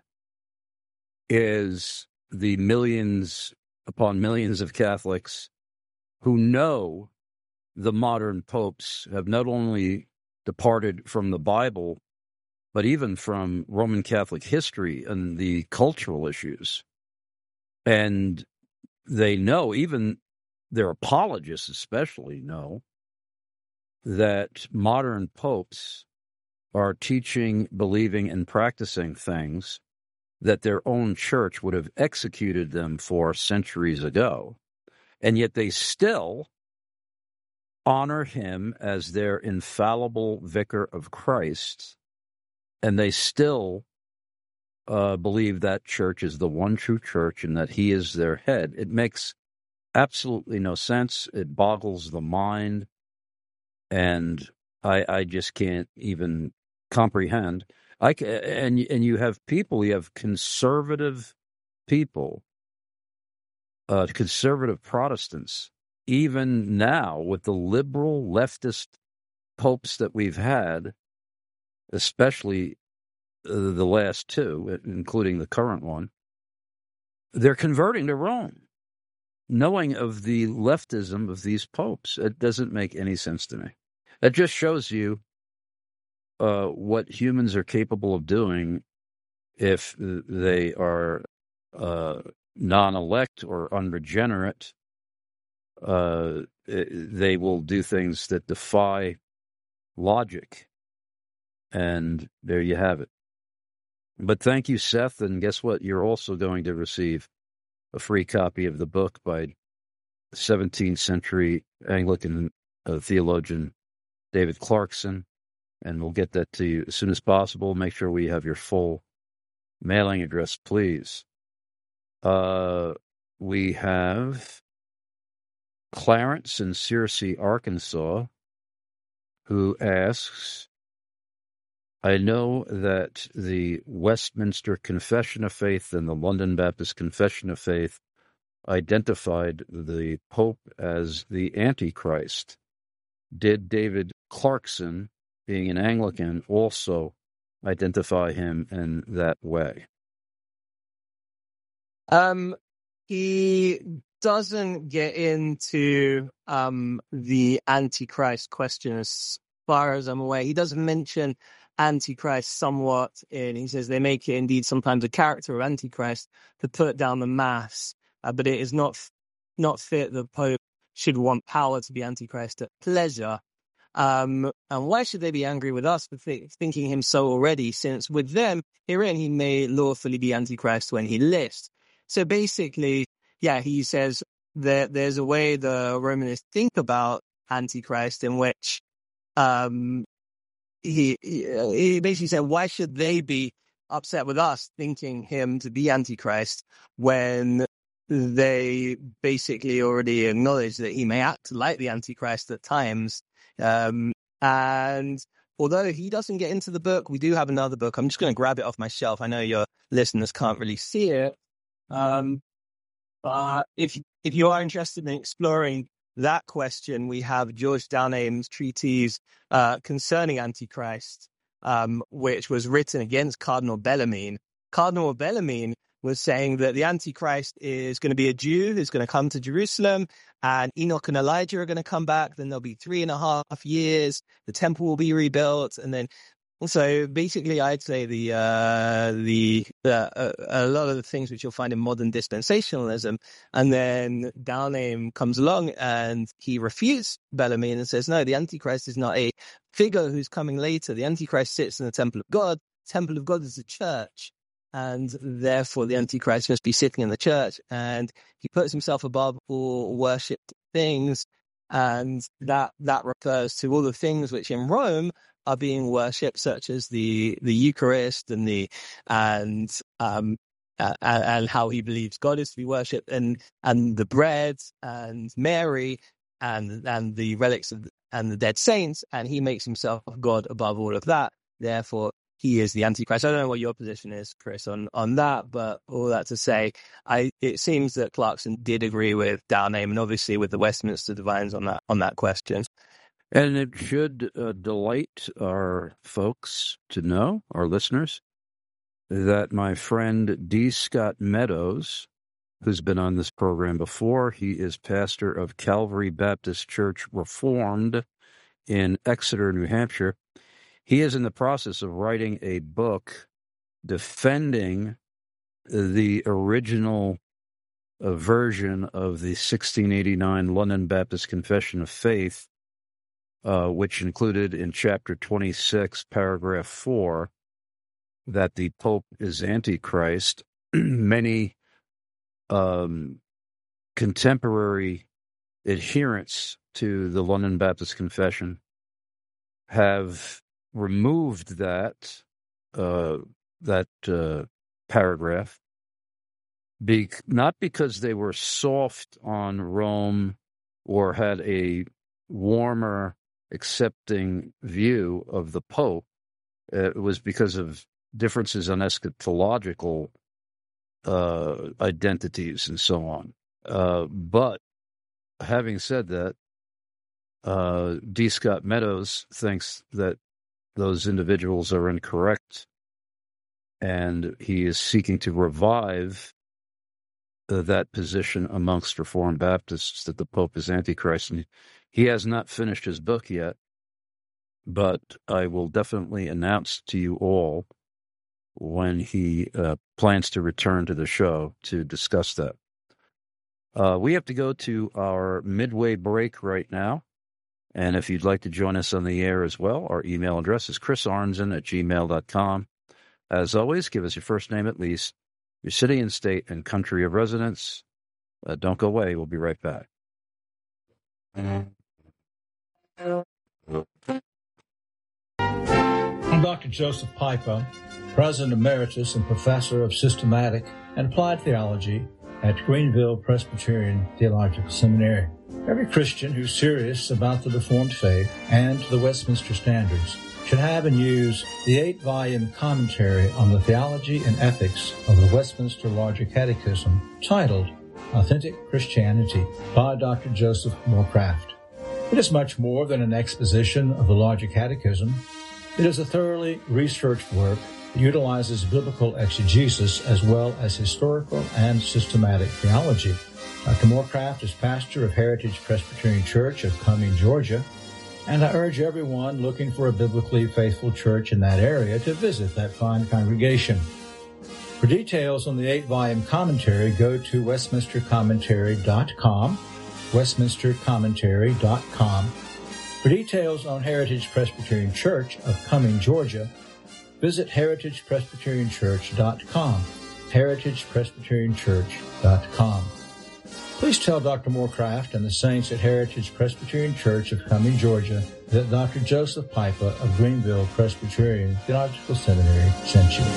is the millions upon millions of Catholics who know the modern popes have not only departed from the Bible, but even from Roman Catholic history and the cultural issues. And they know, even their apologists especially know, that modern popes are teaching, believing, and practicing things that their own church would have executed them for centuries ago. And yet they still honor him as their infallible vicar of Christ, and they still believe that church is the one true church and that he is their head. It makes absolutely no sense. It boggles the mind, and I just can't even comprehend. And you have conservative people, conservative Protestants, even now with the liberal leftist popes that we've had, especially the last two, including the current one, they're converting to Rome, knowing of the leftism of these popes. It doesn't make any sense to me. It just shows you what humans are capable of doing if they are non-elect or unregenerate they will do things that defy logic. And there you have it. But thank you, Seth. And guess what? You're also going to receive a free copy of the book by 17th century Anglican theologian David Clarkson. And we'll get that to you as soon as possible. Make sure we have your full mailing address, please. We have Clarence in Searcy, Arkansas, who asks, I know that the Westminster Confession of Faith and the London Baptist Confession of Faith identified the Pope as the Antichrist. Did David Clarkson, being an Anglican, also identify him in that way? He doesn't get into the Antichrist question as far as I'm aware. He doesn't mention Antichrist somewhat he says they make it indeed sometimes a character of Antichrist to put down the mass, but it is not fit the Pope should want power to be Antichrist at pleasure. And why should they be angry with us for thinking him so already, since with them, herein he may lawfully be Antichrist when he lists. So basically, yeah, he says that there's a way the Romanists think about Antichrist in which he basically said, why should they be upset with us thinking him to be Antichrist when they basically already acknowledge that he may act like the Antichrist at times. And although he doesn't get into the book, we do have another book. I'm just going to grab it off my shelf. I know your listeners can't really see it. But if you are interested in exploring that question, we have George Downham's treatise concerning Antichrist, which was written against Cardinal Bellarmine. Cardinal Bellarmine was saying that the Antichrist is going to be a Jew who's going to come to Jerusalem, and Enoch and Elijah are going to come back. Then there'll be 3.5 years. The temple will be rebuilt, and then so basically, I'd say a lot of the things which you'll find in modern dispensationalism, and then Downham comes along and he refutes Bellarmine and says, no, the Antichrist is not a figure who's coming later. The Antichrist sits in the temple of God. The temple of God is the church. And therefore, the Antichrist must be sitting in the church, and he puts himself above all worshipped things, and that refers to all the things which in Rome are being worshipped, such as the Eucharist and how he believes God is to be worshipped, and the bread and Mary and the relics and the dead saints, and he makes himself God above all of that. Therefore, he is the Antichrist. I don't know what your position is, Chris, on that, but all that to say, it seems that Clarkson did agree with Downham, and obviously with the Westminster Divines on that question. And it should delight our folks to know, our listeners, that my friend D. Scott Meadows, who's been on this program before, he is pastor of Calvary Baptist Church Reformed in Exeter, New Hampshire. He is in the process of writing a book defending the original version of the 1689 London Baptist Confession of Faith, which included in chapter 26, paragraph 4, that the Pope is Antichrist. Many contemporary adherents to the London Baptist Confession have removed that paragraph, not because they were soft on Rome or had a warmer, accepting view of the Pope. It was because of differences on eschatological identities and so on. But having said that, D. Scott Meadows thinks that those individuals are incorrect, and he is seeking to revive that position amongst Reformed Baptists that the Pope is Antichrist. And he has not finished his book yet, but I will definitely announce to you all when he plans to return to the show to discuss that. We have to go to our midway break right now. And if you'd like to join us on the air as well, our email address is chrisarnzen@gmail.com. As always, give us your first name at least, your city and state and country of residence. Don't go away. We'll be right back. I'm Dr. Joseph Piper, President Emeritus and Professor of Systematic and Applied Theology at Greenville Presbyterian Theological Seminary. Every Christian who's serious about the Reformed faith and the Westminster Standards should have and use the 8-volume commentary on the theology and ethics of the Westminster Larger Catechism titled Authentic Christianity by Dr. Joseph Moorcraft. It is much more than an exposition of the Larger Catechism. It is a thoroughly researched work that utilizes biblical exegesis as well as historical and systematic theology. Dr. Moorcraft is pastor of Heritage Presbyterian Church of Cumming, Georgia, and I urge everyone looking for a biblically faithful church in that area to visit that fine congregation. For details on the 8-volume commentary, go to westminstercommentary.com, westminstercommentary.com. For details on Heritage Presbyterian Church of Cumming, Georgia, visit heritagepresbyterianchurch.com, heritagepresbyterianchurch.com. Please tell Dr. Moorcraft and the saints at Heritage Presbyterian Church of Cumming, Georgia, that Dr. Joseph Piper of Greenville Presbyterian Theological Seminary sent you.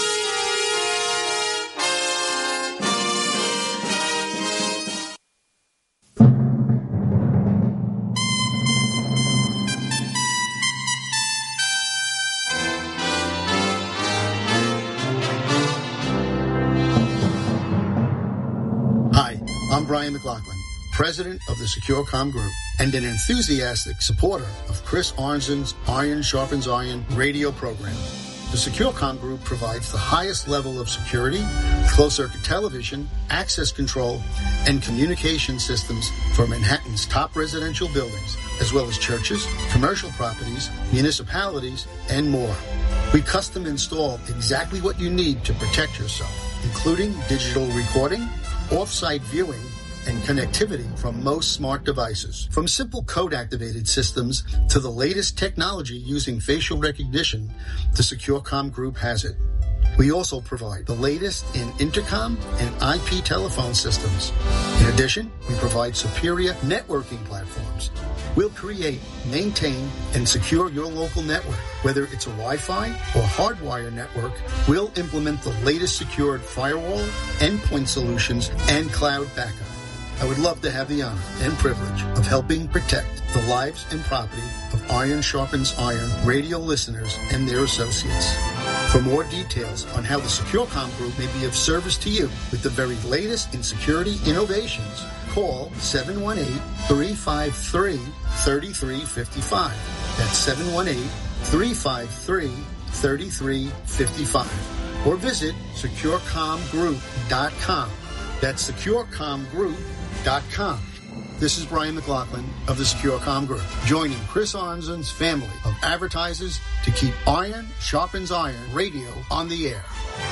Brian McLaughlin, president of the SecureCom Group, and an enthusiastic supporter of Chris Arnzen's Iron Sharpens Iron radio program. The SecureCom Group provides the highest level of security, closed-circuit television, access control, and communication systems for Manhattan's top residential buildings, as well as churches, commercial properties, municipalities, and more. We custom install exactly what you need to protect yourself, including digital recording, off-site viewing, and connectivity from most smart devices. From simple code-activated systems to the latest technology using facial recognition, the SecureCom Group has it. We also provide the latest in intercom and IP telephone systems. In addition, we provide superior networking platforms. We'll create, maintain, and secure your local network. Whether it's a Wi-Fi or hardwire network, we'll implement the latest secured firewall, endpoint solutions, and cloud backup. I would love to have the honor and privilege of helping protect the lives and property of Iron Sharpens Iron radio listeners and their associates. For more details on how the SecureCom Group may be of service to you with the very latest in security innovations, call 718-353-3355. That's 718-353-3355. Or visit securecomgroup.com. That's securecomgroup.com. This is Brian McLaughlin of the SecureCom Group, joining Chris Arnzen's family of advertisers to keep Iron Sharpens Iron radio on the air.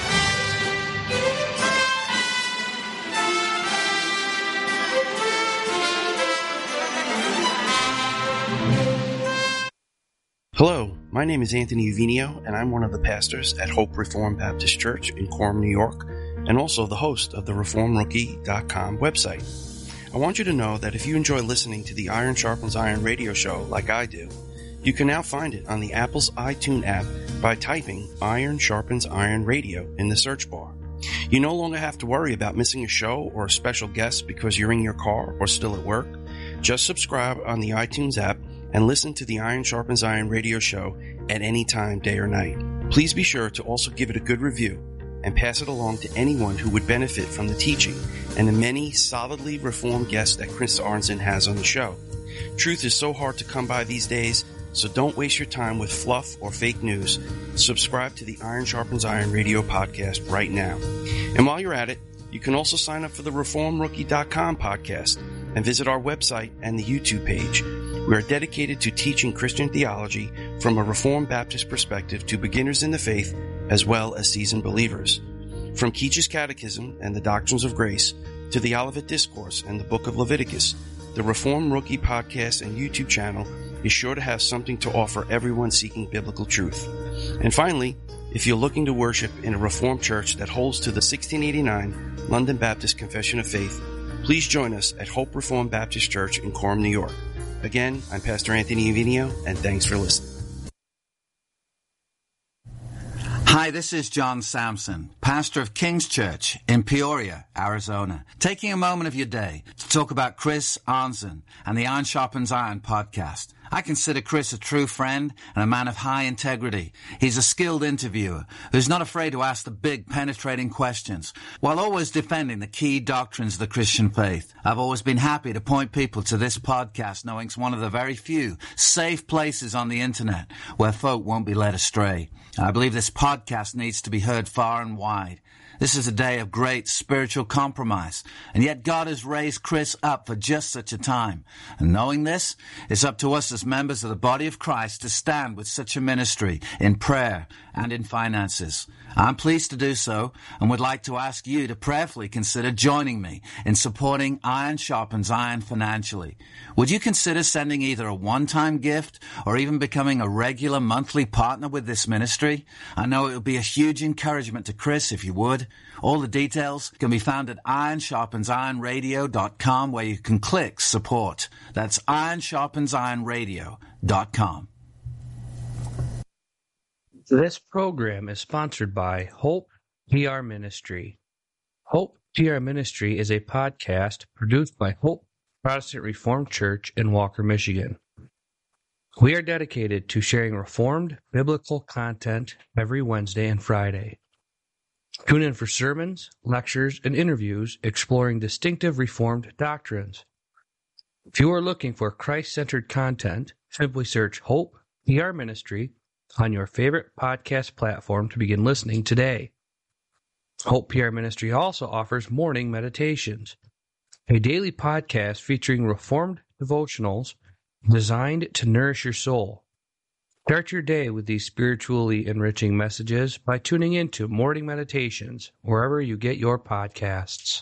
Hello, my name is Anthony Uvinio, and I'm one of the pastors at Hope Reformed Baptist Church in Coram, New York, and also the host of the ReformRookie.com website. I want you to know that if you enjoy listening to the Iron Sharpens Iron radio show like I do, you can now find it on the Apple's iTunes app by typing Iron Sharpens Iron Radio in the search bar. You no longer have to worry about missing a show or a special guest because you're in your car or still at work. Just subscribe on the iTunes app and listen to the Iron Sharpens Iron radio show at any time, day or night. Please be sure to also give it a good review and pass it along to anyone who would benefit from the teaching and the many solidly reformed guests that Chris Arnzen has on the show. Truth is so hard to come by these days, so don't waste your time with fluff or fake news. Subscribe to the Iron Sharpens Iron radio podcast right now. And while you're at it, you can also sign up for the ReformRookie.com podcast and visit our website and the YouTube page. We are dedicated to teaching Christian theology from a Reformed Baptist perspective to beginners in the faith as well as seasoned believers. From Keach's Catechism and the Doctrines of Grace to the Olivet Discourse and the Book of Leviticus, the Reformed Rookie podcast and YouTube channel is sure to have something to offer everyone seeking biblical truth. And finally, if you're looking to worship in a Reformed church that holds to the 1689 London Baptist Confession of Faith, please join us at Hope Reformed Baptist Church in Coram, New York. Again, I'm Pastor Anthony Uvinio, and thanks for listening. Hi, this is John Samson, pastor of King's Church in Peoria, Arizona, taking a moment of your day to talk about Chris Arnzen and the Iron Sharpens Iron podcast. I consider Chris a true friend and a man of high integrity. He's a skilled interviewer who's not afraid to ask the big, penetrating questions while always defending the key doctrines of the Christian faith. I've always been happy to point people to this podcast, knowing it's one of the very few safe places on the internet where folk won't be led astray. I believe this podcast needs to be heard far and wide. This is a day of great spiritual compromise, and yet God has raised Chris up for just such a time. And knowing this, it's up to us as members of the body of Christ to stand with such a ministry in prayer and in finances. I'm pleased to do so and would like to ask you to prayerfully consider joining me in supporting Iron Sharpens Iron financially. Would you consider sending either a one-time gift or even becoming a regular monthly partner with this ministry? I know it would be a huge encouragement to Chris if you would. All the details can be found at ironsharpensironradio.com, where you can click support. That's ironsharpensironradio.com. This program is sponsored by Hope PR Ministry. Hope PR Ministry is a podcast produced by Hope Protestant Reformed Church in Walker, Michigan. We are dedicated to sharing Reformed biblical content every Wednesday and Friday. Tune in for sermons, lectures, and interviews exploring distinctive Reformed doctrines. If you are looking for Christ-centered content, simply search Hope PR Ministry on your favorite podcast platform to begin listening today. Hope PR Ministry also offers morning meditations, a daily podcast featuring Reformed devotionals designed to nourish your soul. Start your day with these spiritually enriching messages by tuning into Morning Meditations wherever you get your podcasts.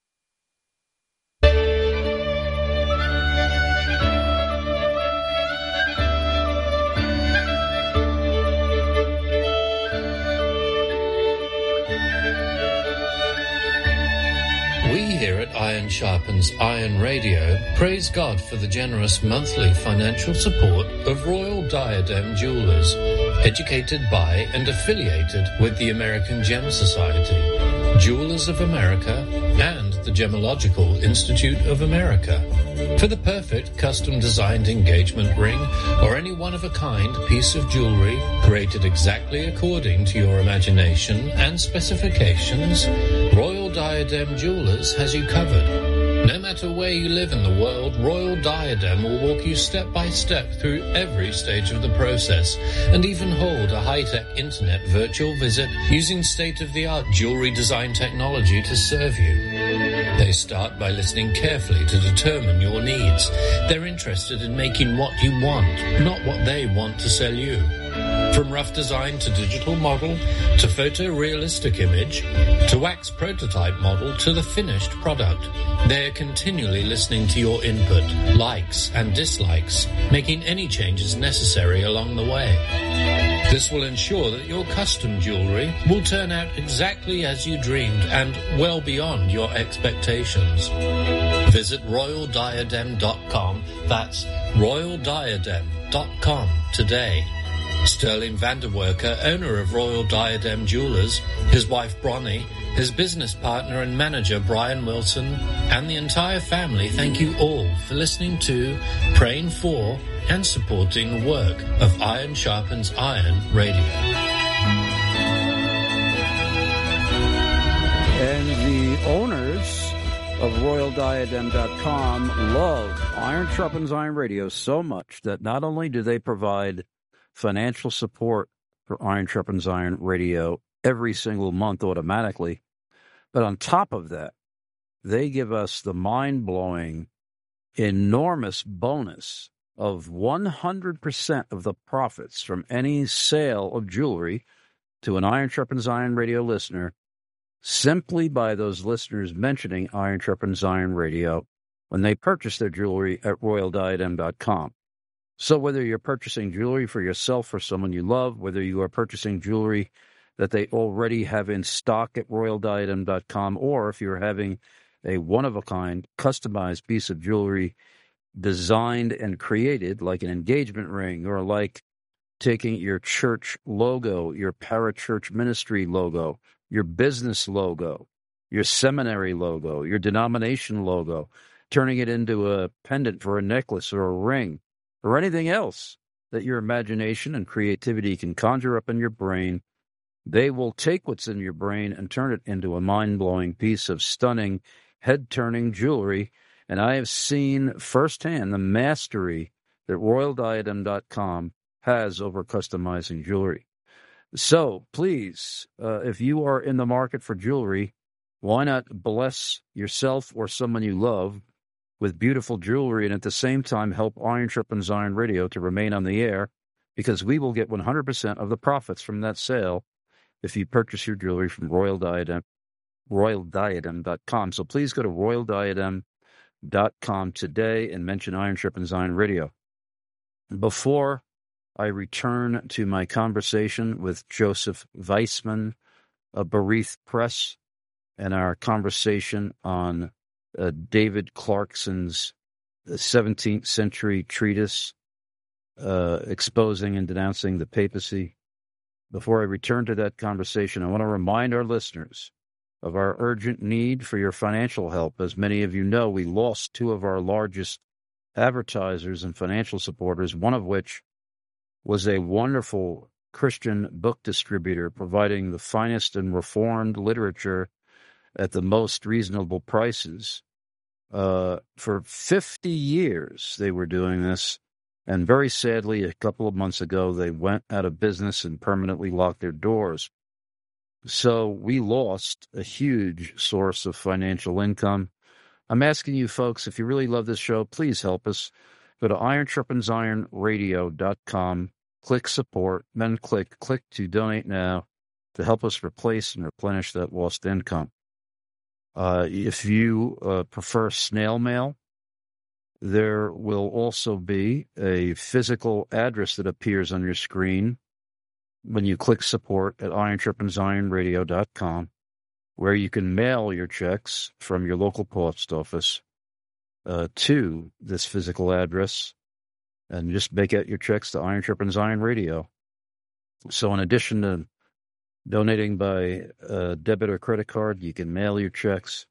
Here at Iron Sharpens Iron Radio, praise God for the generous monthly financial support of Royal Diadem Jewelers, educated by and affiliated with the American Gem Society, Jewelers of America, and the Gemological Institute of America. For the perfect custom-designed engagement ring or any one-of-a-kind piece of jewelry created exactly according to your imagination and specifications, Royal Diadem Jewelers has you covered. No matter where you live in the world, Royal Diadem will walk you step by step through every stage of the process and even hold a high-tech internet virtual visit using state-of-the-art jewelry design technology to serve you. They start by listening carefully to determine your needs. They're interested in making what you want, not what they want to sell you. From rough design to digital model, to photorealistic image, to wax prototype model, to the finished product, they're continually listening to your input, likes and dislikes, making any changes necessary along the way. This will ensure that your custom jewelry will turn out exactly as you dreamed and well beyond your expectations. Visit royaldiadem.com. That's royaldiadem.com today. Sterling Vanderwerker, owner of Royal Diadem Jewelers, his wife Bronnie, his business partner and manager Brian Wilson, and the entire family thank you all for listening to, praying for, and supporting the work of Iron Sharpens Iron Radio. And the owners of RoyalDiadem.com love Iron Sharpens Iron Radio so much that not only do they provide financial support for Iron Sharpens Iron Radio every single month automatically, but on top of that, they give us the mind-blowing, enormous bonus of 100% of the profits from any sale of jewelry to an Iron Sharpens Iron Radio listener simply by those listeners mentioning Iron Sharpens Iron Radio when they purchase their jewelry at royaldiadem.com. So whether you're purchasing jewelry for yourself or someone you love, whether you are purchasing jewelry that they already have in stock at royaldiadem.com, or if you're having a one-of-a-kind, customized piece of jewelry designed and created, like an engagement ring, or like taking your church logo, your parachurch ministry logo, your business logo, your seminary logo, your denomination logo, turning it into a pendant for a necklace or a ring, or anything else that your imagination and creativity can conjure up in your brain. They will take what's in your brain and turn it into a mind-blowing piece of stunning, head-turning jewelry. And I have seen firsthand the mastery that royaldiadem.com has over customizing jewelry. So please, if you are in the market for jewelry, why not bless yourself or someone you love with beautiful jewelry and at the same time help Iron Sharpens Iron Radio to remain on the air, because we will get 100% of the profits from that sale if you purchase your jewelry from royaldiadem.com. So please go to royaldiadem.com today and mention Iron Sharpens Iron Radio. Before I return to my conversation with Joseph Weissman of Bereath Press and our conversation on David Clarkson's 17th century treatise exposing and denouncing the papacy. Before I return to that conversation, I want to remind our listeners of our urgent need for your financial help. As many of you know, we lost two of our largest advertisers and financial supporters, one of which was a wonderful Christian book distributor providing the finest and reformed literature at the most reasonable prices. For 50 years, they were doing this. And very sadly, a couple of months ago, they went out of business and permanently locked their doors. So we lost a huge source of financial income. I'm asking you folks, if you really love this show, please help us. Go to ironsharpensironradio.com, click support, then click to donate now to help us replace and replenish that lost income. If you prefer snail mail, there will also be a physical address that appears on your screen when you click support at ironsharpensironradio.com, where you can mail your checks from your local post office to this physical address, and just make out your checks to Iron Sharpens Iron Radio. So in addition to donating by debit or credit card, you can mail your checks.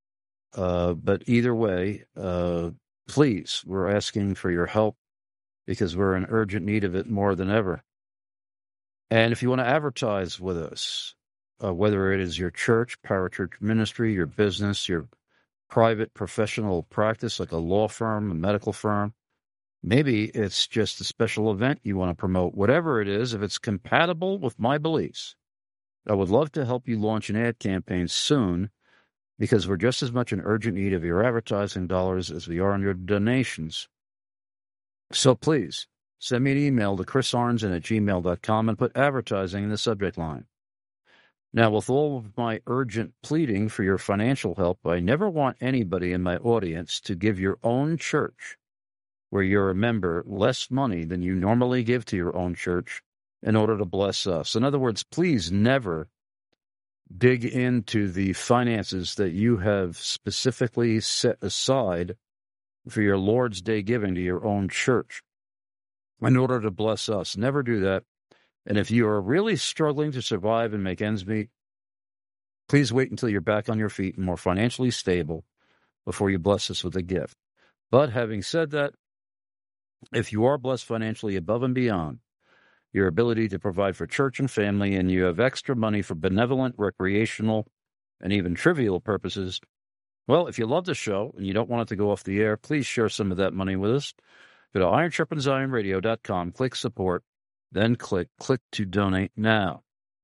But either way, please, we're asking for your help because we're in urgent need of it more than ever. And if you want to advertise with us, whether it is your church, parachurch ministry, your business, your private professional practice like a law firm, a medical firm, maybe it's just a special event you want to promote, whatever it is, if it's compatible with my beliefs, I would love to help you launch an ad campaign soon, because we're just as much in urgent need of your advertising dollars as we are on your donations. So please, send me an email to chrisarnson@gmail.com and put advertising in the subject line. Now, with all of my urgent pleading for your financial help, I never want anybody in my audience to give your own church, where you're a member, less money than you normally give to your own church in order to bless us. In other words, please never dig into the finances that you have specifically set aside for your Lord's Day giving to your own church in order to bless us. Never do that. And if you are really struggling to survive and make ends meet, please wait until you're back on your feet and more financially stable before you bless us with a gift. But having said that, if you are blessed financially above and beyond your ability to provide for church and family, and you have extra money for benevolent, recreational, and even trivial purposes, well, if you love the show and you don't want it to go off the air, please share some of that money with us. Go to ironsharpensironradio.com, click support, then click to donate now.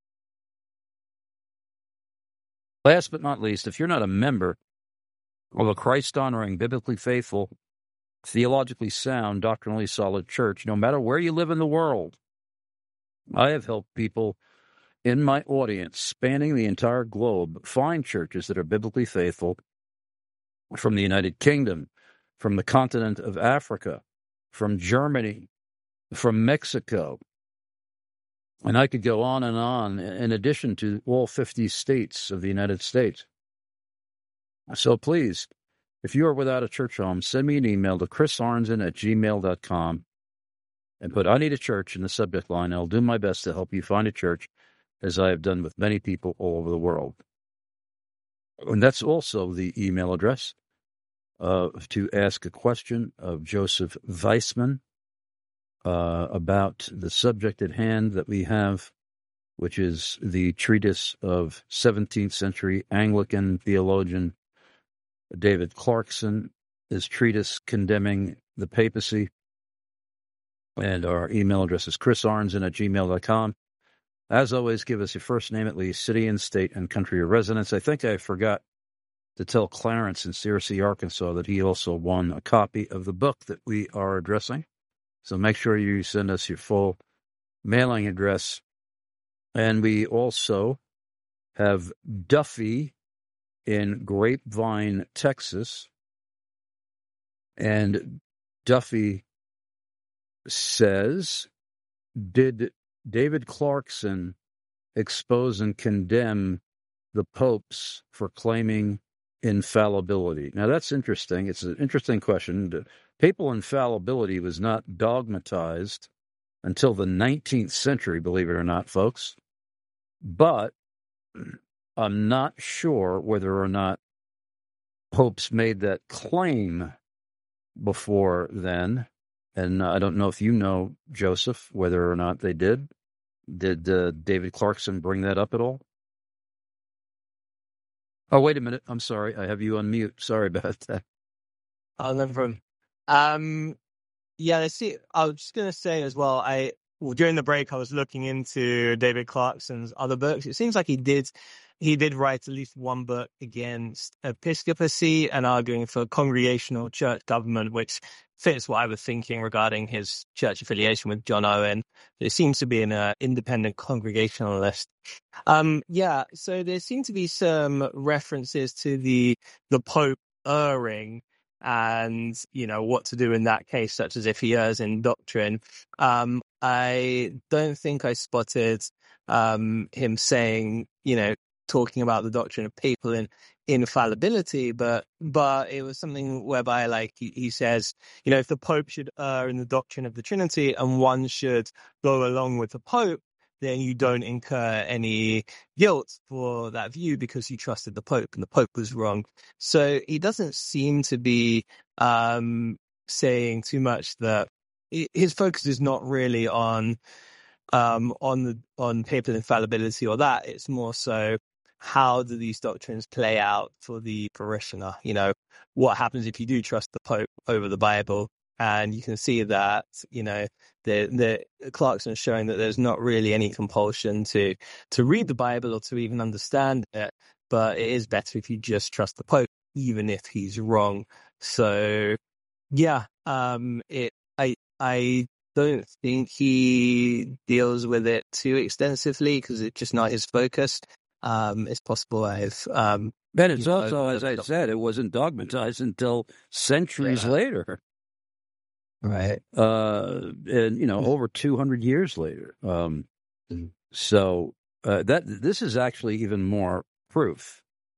Last but not least, if you're not a member of a Christ-honoring, biblically faithful, theologically sound, doctrinally solid church, no matter where you live in the world, I have helped people in my audience, spanning the entire globe, find churches that are biblically faithful from the United Kingdom, from the continent of Africa, from Germany, from Mexico. And I could go on, in addition to all 50 states of the United States. So please, if you are without a church home, send me an email to chrisarnson@gmail.com and put "I need a church" in the subject line. I'll do my best to help you find a church, as I have done with many people all over the world. And that's also the email address to ask a question of Joseph Weissman about the subject at hand that we have, which is the treatise of 17th century Anglican theologian David Clarkson, his treatise condemning the papacy. And our email address is chrisarnson@gmail.com. As always, give us your first name at least, city and state and country of residence. I think I forgot to tell Clarence in Searcy, Arkansas, that he also won a copy of the book that we are addressing. So make sure you send us your full mailing address. And we also have Duffy in Grapevine, Texas. And Duffy says, did David Clarkson expose and condemn the popes for claiming infallibility? Now, that's interesting. It's an interesting question. Papal infallibility was not dogmatized until the 19th century, believe it or not, folks. But I'm not sure whether or not popes made that claim before then. And I don't know if you know, Joseph, whether or not they did. Did David Clarkson bring that up at all? Oh, wait a minute. I'm sorry. I have you on mute. Sorry about that. Oh, no problem. Yeah, see, I was just going to say as well, during the break, I was looking into David Clarkson's other books. It seems like he did write at least one book against episcopacy and arguing for congregational church government, which fits what I was thinking regarding his church affiliation with John Owen. It seems to be an independent congregationalist. Yeah, so there seem to be some references to the Pope erring and, what to do in that case, such as if he errs in doctrine. I don't think I spotted him saying, talking about the doctrine of papal infallibility, but it was something whereby, like, he says, if the Pope should err in the doctrine of the Trinity and one should go along with the Pope, then you don't incur any guilt for that view because you trusted the Pope and the Pope was wrong. So he doesn't seem to be saying too much that his focus is not really on papal infallibility or that. It's more so, how do these doctrines play out for the parishioner? What happens if you do trust the Pope over the Bible? And you can see that, the Clarkson is showing that there's not really any compulsion to read the Bible or to even understand it, but it is better if you just trust the Pope, even if he's wrong. So, yeah, I don't think he deals with it too extensively because it's just not his focus. It's possible I've... But it's also, as I said, it wasn't dogmatized until centuries later. Right. And, over 200 years later. So this is actually even more proof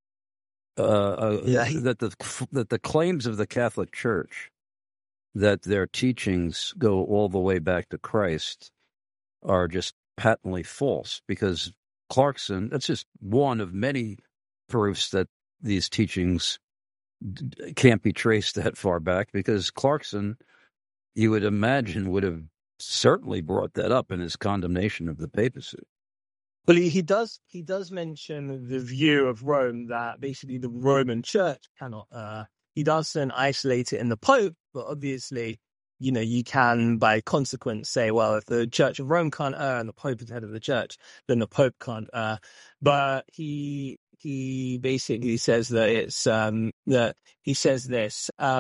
that the claims of the Catholic Church, that their teachings go all the way back to Christ, are just patently false, because Clarkson, that's just one of many proofs that these teachings can't be traced that far back, because Clarkson, you would imagine, would have certainly brought that up in his condemnation of the papacy. Well, he does mention the view of Rome that basically the Roman Church cannot. He doesn't isolate it in the Pope, but obviously, you can by consequence say, well, if the Church of Rome can't err and the Pope is head of the Church, then the Pope can't err. But he basically says that it's that he says this.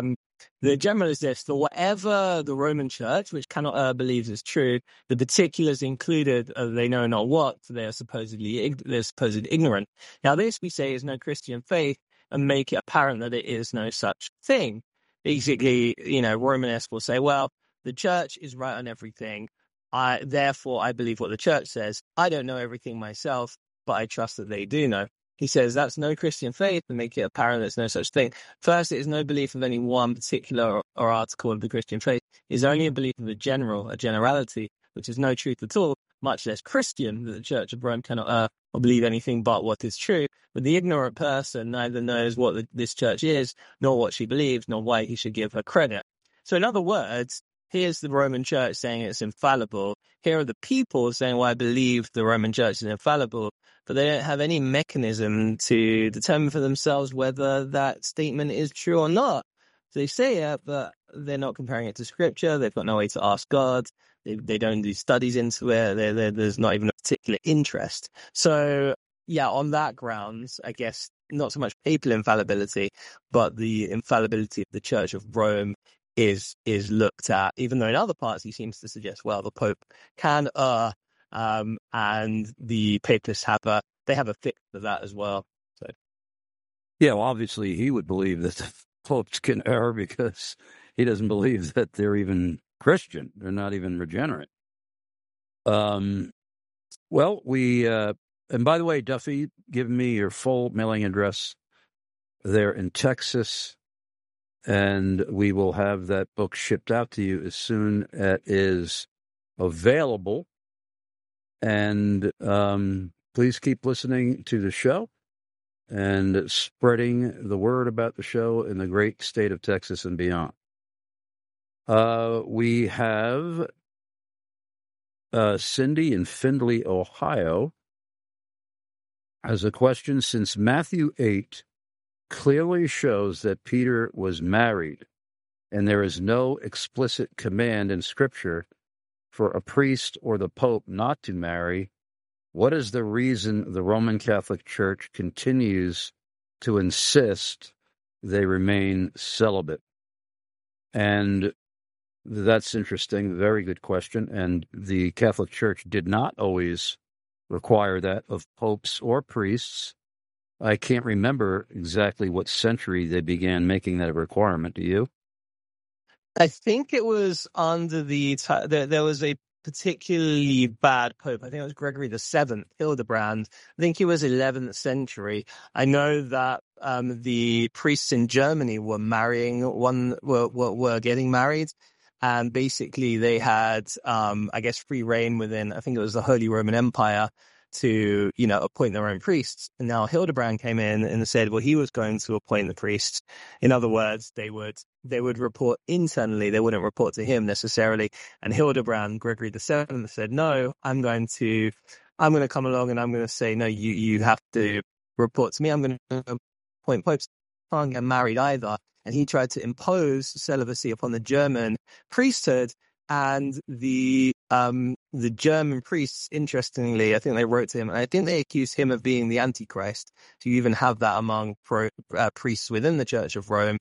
The general is this: that whatever the Roman Church, which cannot err, believes is true, the particulars included, they know not what, for they're supposed ignorant. Now, this we say is no Christian faith, and make it apparent that it is no such thing. Basically, Romanists will say, well, the church is right on everything. Therefore, I believe what the church says. I don't know everything myself, but I trust that they do know. He says that's no Christian faith, and make it apparent there's no such thing. First, it is no belief of any one particular or article of the Christian faith. It is only a belief of a generality, which is no truth at all, much less Christian, that the Church of Rome cannot or believe anything but what is true. But the ignorant person neither knows what this church is, nor what she believes, nor why he should give her credit. So in other words, here's the Roman Church saying it's infallible. Here are the people saying, well, I believe the Roman Church is infallible, but they don't have any mechanism to determine for themselves whether that statement is true or not. So they say it, but they're not comparing it to Scripture. They've got no way to ask God. They don't do studies into it. There's not even a particular interest. So, yeah, on that grounds, I guess not so much papal infallibility, but the infallibility of the Church of Rome is looked at, even though in other parts he seems to suggest, well, the Pope can err, and the Papists have a fix for that as well. So, yeah, well, obviously he would believe that the popes can err because he doesn't believe that they're even Christian. They're not even regenerate. Well, we and by the way, Duffy, give me your full mailing address there in Texas, and we will have that book shipped out to you as soon as it is available. And please keep listening to the show and spreading the word about the show in the great state of Texas and beyond. We have Cindy in Findlay, Ohio, has a question. Since Matthew 8 clearly shows that Peter was married, and there is no explicit command in Scripture for a priest or the Pope not to marry, what is the reason the Roman Catholic Church continues to insist they remain celibate? And that's interesting. Very good question. And the Catholic Church did not always require that of popes or priests. I can't remember exactly what century they began making that a requirement. Do you? I think it was under there was a particularly bad pope. I think it was Gregory VII, Hildebrand. I think he was 11th century. I know that the priests in Germany were getting married, and basically they had, I guess, free reign within, I think it was the Holy Roman Empire, to, appoint their own priests. And now Hildebrand came in and said, well, he was going to appoint the priests. In other words, they would report internally. They wouldn't report to him necessarily. And Hildebrand, Gregory VII, said, no, I'm going to come along and I'm going to say, no, you have to report to me. I'm going to appoint popes. I can't get married either. And he tried to impose celibacy upon the German priesthood. And the German priests, interestingly, I think they wrote to him, and I think they accused him of being the Antichrist. So you even have that among priests within the Church of Rome,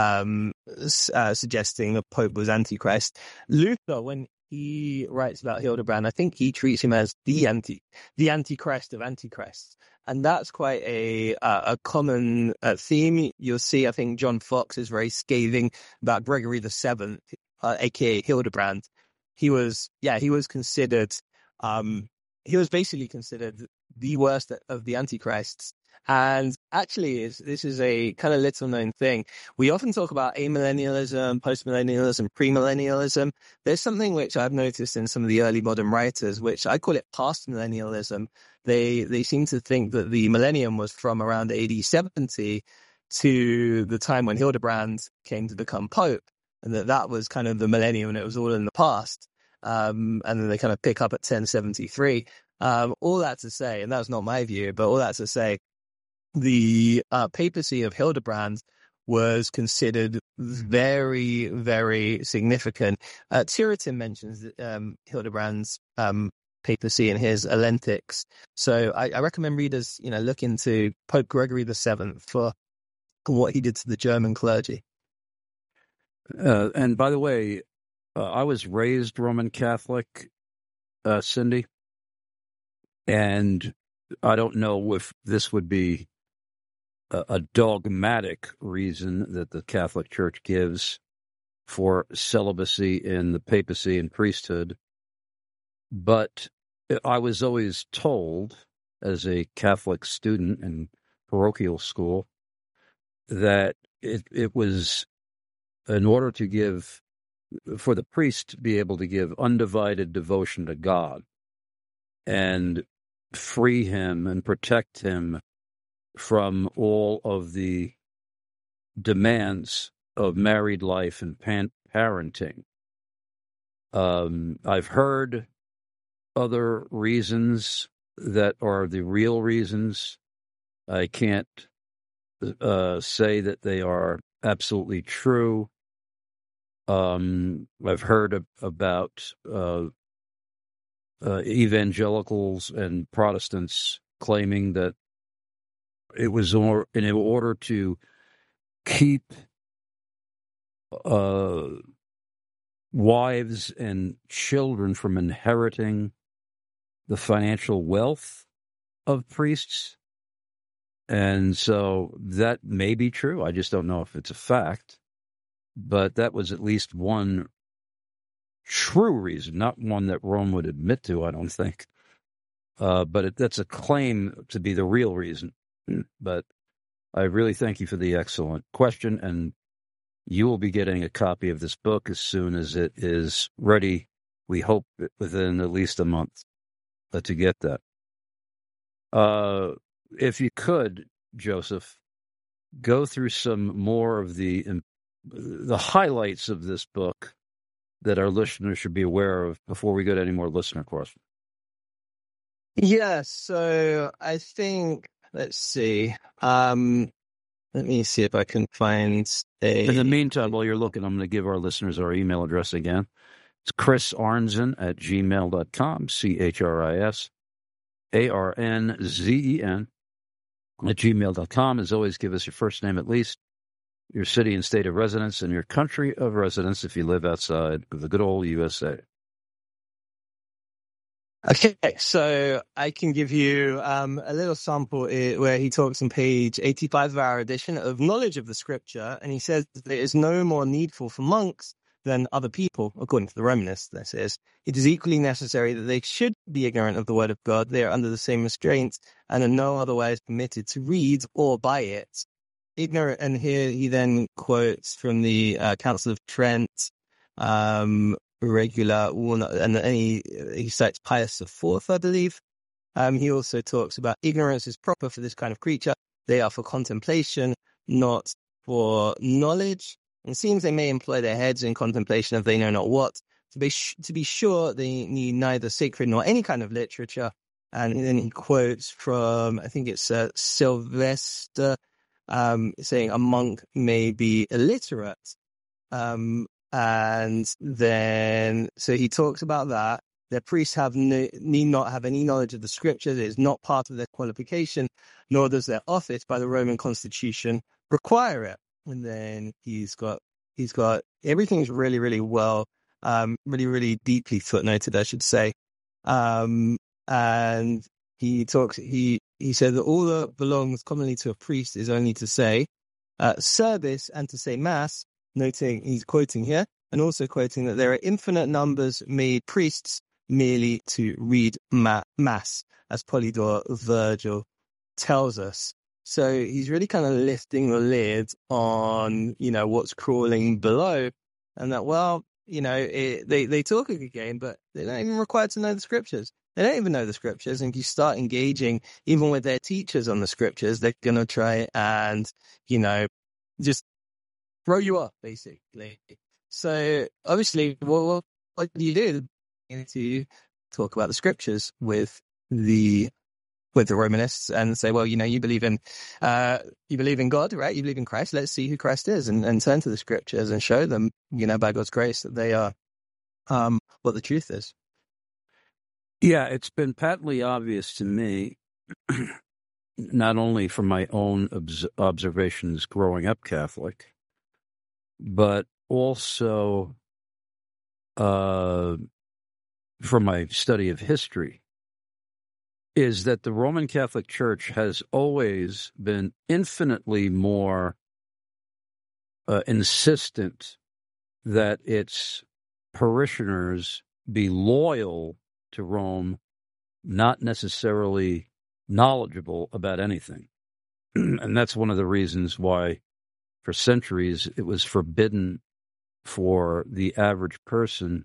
suggesting the Pope was Antichrist. Luther, when he writes about Hildebrand, I think he treats him as the Antichrist of Antichrists. And that's quite a common theme. You'll see, I think John Fox is very scathing about Gregory VII, aka Hildebrand. He was considered, he was basically considered the worst of the Antichrists. And actually, this is a kind of little known thing. We often talk about amillennialism, postmillennialism, premillennialism. There's something which I've noticed in some of the early modern writers, which I call it postmillennialism. They seem to think that the millennium was from around AD 70 to the time when Hildebrand came to become Pope, and that was kind of the millennium, and it was all in the past. And then they kind of pick up at 1073. All that to say, and that's not my view, but all that to say, the papacy of Hildebrand was considered very, very significant. Turretin mentions Hildebrand's papacy in his Elentics. So I recommend readers, look into Pope Gregory VII for what he did to the German clergy. And by the way, I was raised Roman Catholic, Cindy, and I don't know if this would be a dogmatic reason that the Catholic Church gives for celibacy in the papacy and priesthood, but I was always told as a Catholic student in parochial school that it was in order to give, for the priest to be able to give undivided devotion to God and free him and protect him from all of the demands of married life and parenting. I've heard other reasons that are the real reasons. I can't say that they are absolutely true. I've heard about evangelicals and Protestants claiming that it was in order to keep wives and children from inheriting the financial wealth of priests. And so that may be true. I just don't know if it's a fact. But that was at least one true reason, not one that Rome would admit to, I don't think. But that's a claim to be the real reason. But I really thank you for the excellent question, and you will be getting a copy of this book as soon as it is ready. We hope within at least a month to get that. If you could, Joseph, go through some more of the highlights of this book that our listeners should be aware of before we go to any more listener questions. Yeah, so I think, let's see. Let me see if I can find In the meantime, while you're looking, I'm going to give our listeners our email address again. It's chrisarnzen@gmail.com, CHRISARNZEN @gmail.com. As always, give us your first name at least, your city and state of residence, and your country of residence if you live outside of the good old USA. Okay, so I can give you a little sample where he talks on page 85 of our edition of Knowledge of the Scripture, and he says that it is no more needful for monks than other people, according to the Romanists, this is. It is equally necessary that they should be ignorant of the word of God. They are under the same restraints and are no otherwise permitted to read or buy it. Ignorant, and here he then quotes from the Council of Trent, Regula, and he cites Pius IV, I believe. He also talks about ignorance is proper for this kind of creature. They are for contemplation, not for knowledge. And it seems they may employ their heads in contemplation if they know not what. To be sure, they need neither sacred nor any kind of literature. And then he quotes from, I think it's Sylvester, saying a monk may be illiterate. And then, so he talks about that. Their priests need not have any knowledge of the scriptures. It is not part of their qualification, nor does their office by the Roman constitution require it. And then he's got everything's really, really well, really, really deeply footnoted, I should say. And he said that all that belongs commonly to a priest is only to say service and to say mass, noting he's quoting here, and also quoting that there are infinite numbers made priests merely to read mass, as Polydor Virgil tells us. So he's really kind of lifting the lid on, what's crawling below, and that, they talk a good game, but they're not even required to know the scriptures. They don't even know the scriptures. And if you start engaging even with their teachers on the scriptures, they're going to try and, just throw you off, basically. So obviously, what do? You need to talk about the scriptures with the Romanists and say, well, you believe in God, right? You believe in Christ. Let's see who Christ is, and turn to the scriptures and show them, by God's grace, that they are what the truth is. Yeah, it's been patently obvious to me, not only from my own observations growing up Catholic, but also from my study of history is that the Roman Catholic Church has always been infinitely more insistent that its parishioners be loyal to Rome, not necessarily knowledgeable about anything. And that's one of the reasons why, for centuries, it was forbidden for the average person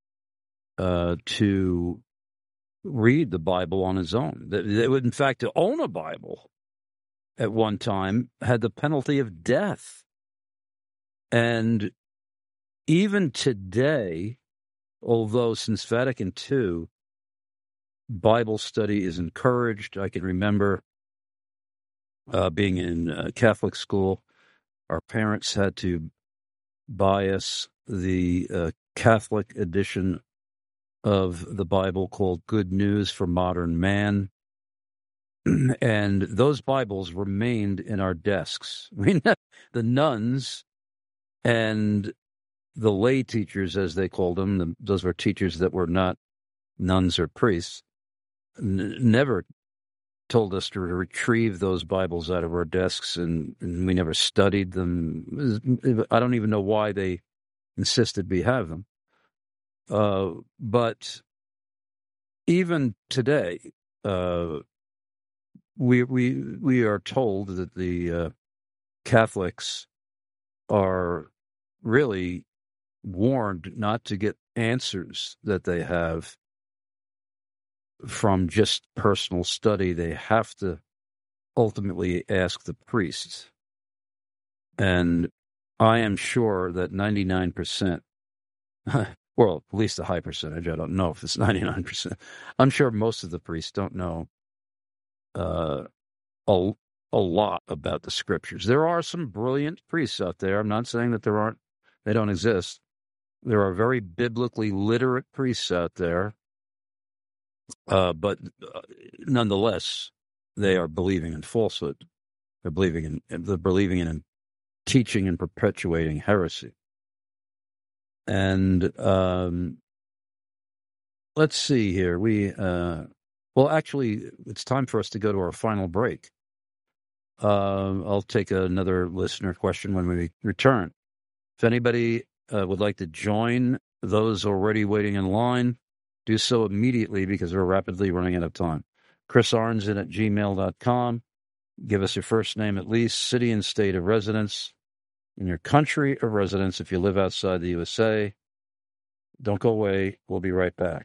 to read the Bible on his own. They would, in fact, to own a Bible at one time had the penalty of death. And even today, although since Vatican II, Bible study is encouraged. I can remember being in Catholic school. Our parents had to buy us the Catholic edition of the Bible called Good News for Modern Man. And those Bibles remained in our desks. I mean, the nuns and the lay teachers, as they called them, those were teachers that were not nuns or priests, never told us to retrieve those Bibles out of our desks, and we never studied them. I don't even know why they insisted we have them. But even today, we are told that the Catholics are really warned not to get answers that they have from just personal study. They have to ultimately ask the priests. And I am sure that 99%, well, at least a high percentage, I don't know if it's 99%, I'm sure most of the priests don't know a lot about the scriptures. There are some brilliant priests out there. I'm not saying that they don't exist. There are very biblically literate priests out there. But nonetheless, they are believing in falsehood. They're believing in teaching and perpetuating heresy. And let's see here. Well, actually, it's time for us to go to our final break. I'll take another listener question when we return. If anybody would like to join those already waiting in line, do so immediately because we're rapidly running out of time. chrisarnson@gmail.com. Give us your first name at least, city and state of residence, and your country of residence if you live outside the USA. Don't go away. We'll be right back.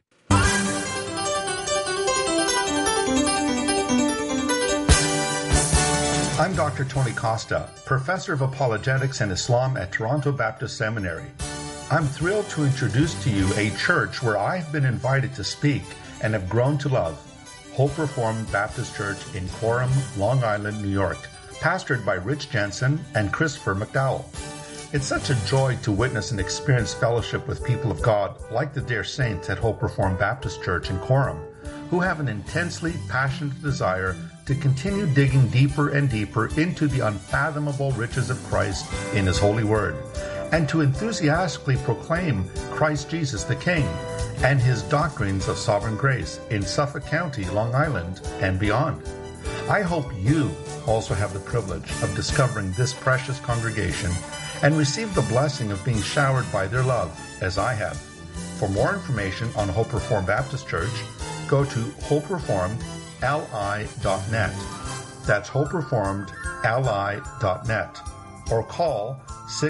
I'm Dr. Tony Costa, Professor of Apologetics and Islam at Toronto Baptist Seminary. I'm thrilled to introduce to you a church where I've been invited to speak and have grown to love, Hope Reformed Baptist Church in Coram, Long Island, New York, pastored by Rich Jensen and Christopher McDowell. It's such a joy to witness and experience fellowship with people of God like the dear saints at Hope Reformed Baptist Church in Coram, who have an intensely passionate desire to continue digging deeper and deeper into the unfathomable riches of Christ in His holy word, and to enthusiastically proclaim Christ Jesus the King and His doctrines of sovereign grace in Suffolk County, Long Island, and beyond. I hope you also have the privilege of discovering this precious congregation and receive the blessing of being showered by their love, as I have. For more information on Hope Reformed Baptist Church, go to hopereformedli.net. That's hopereformedli.net. Or call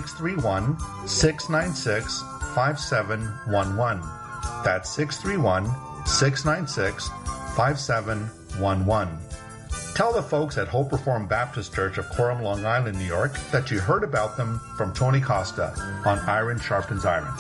631-696-5711. That's 631-696-5711. Tell the folks at Hope Reformed Baptist Church of Coram, Long Island, New York, that you heard about them from Tony Costa on Iron Sharpens Iron.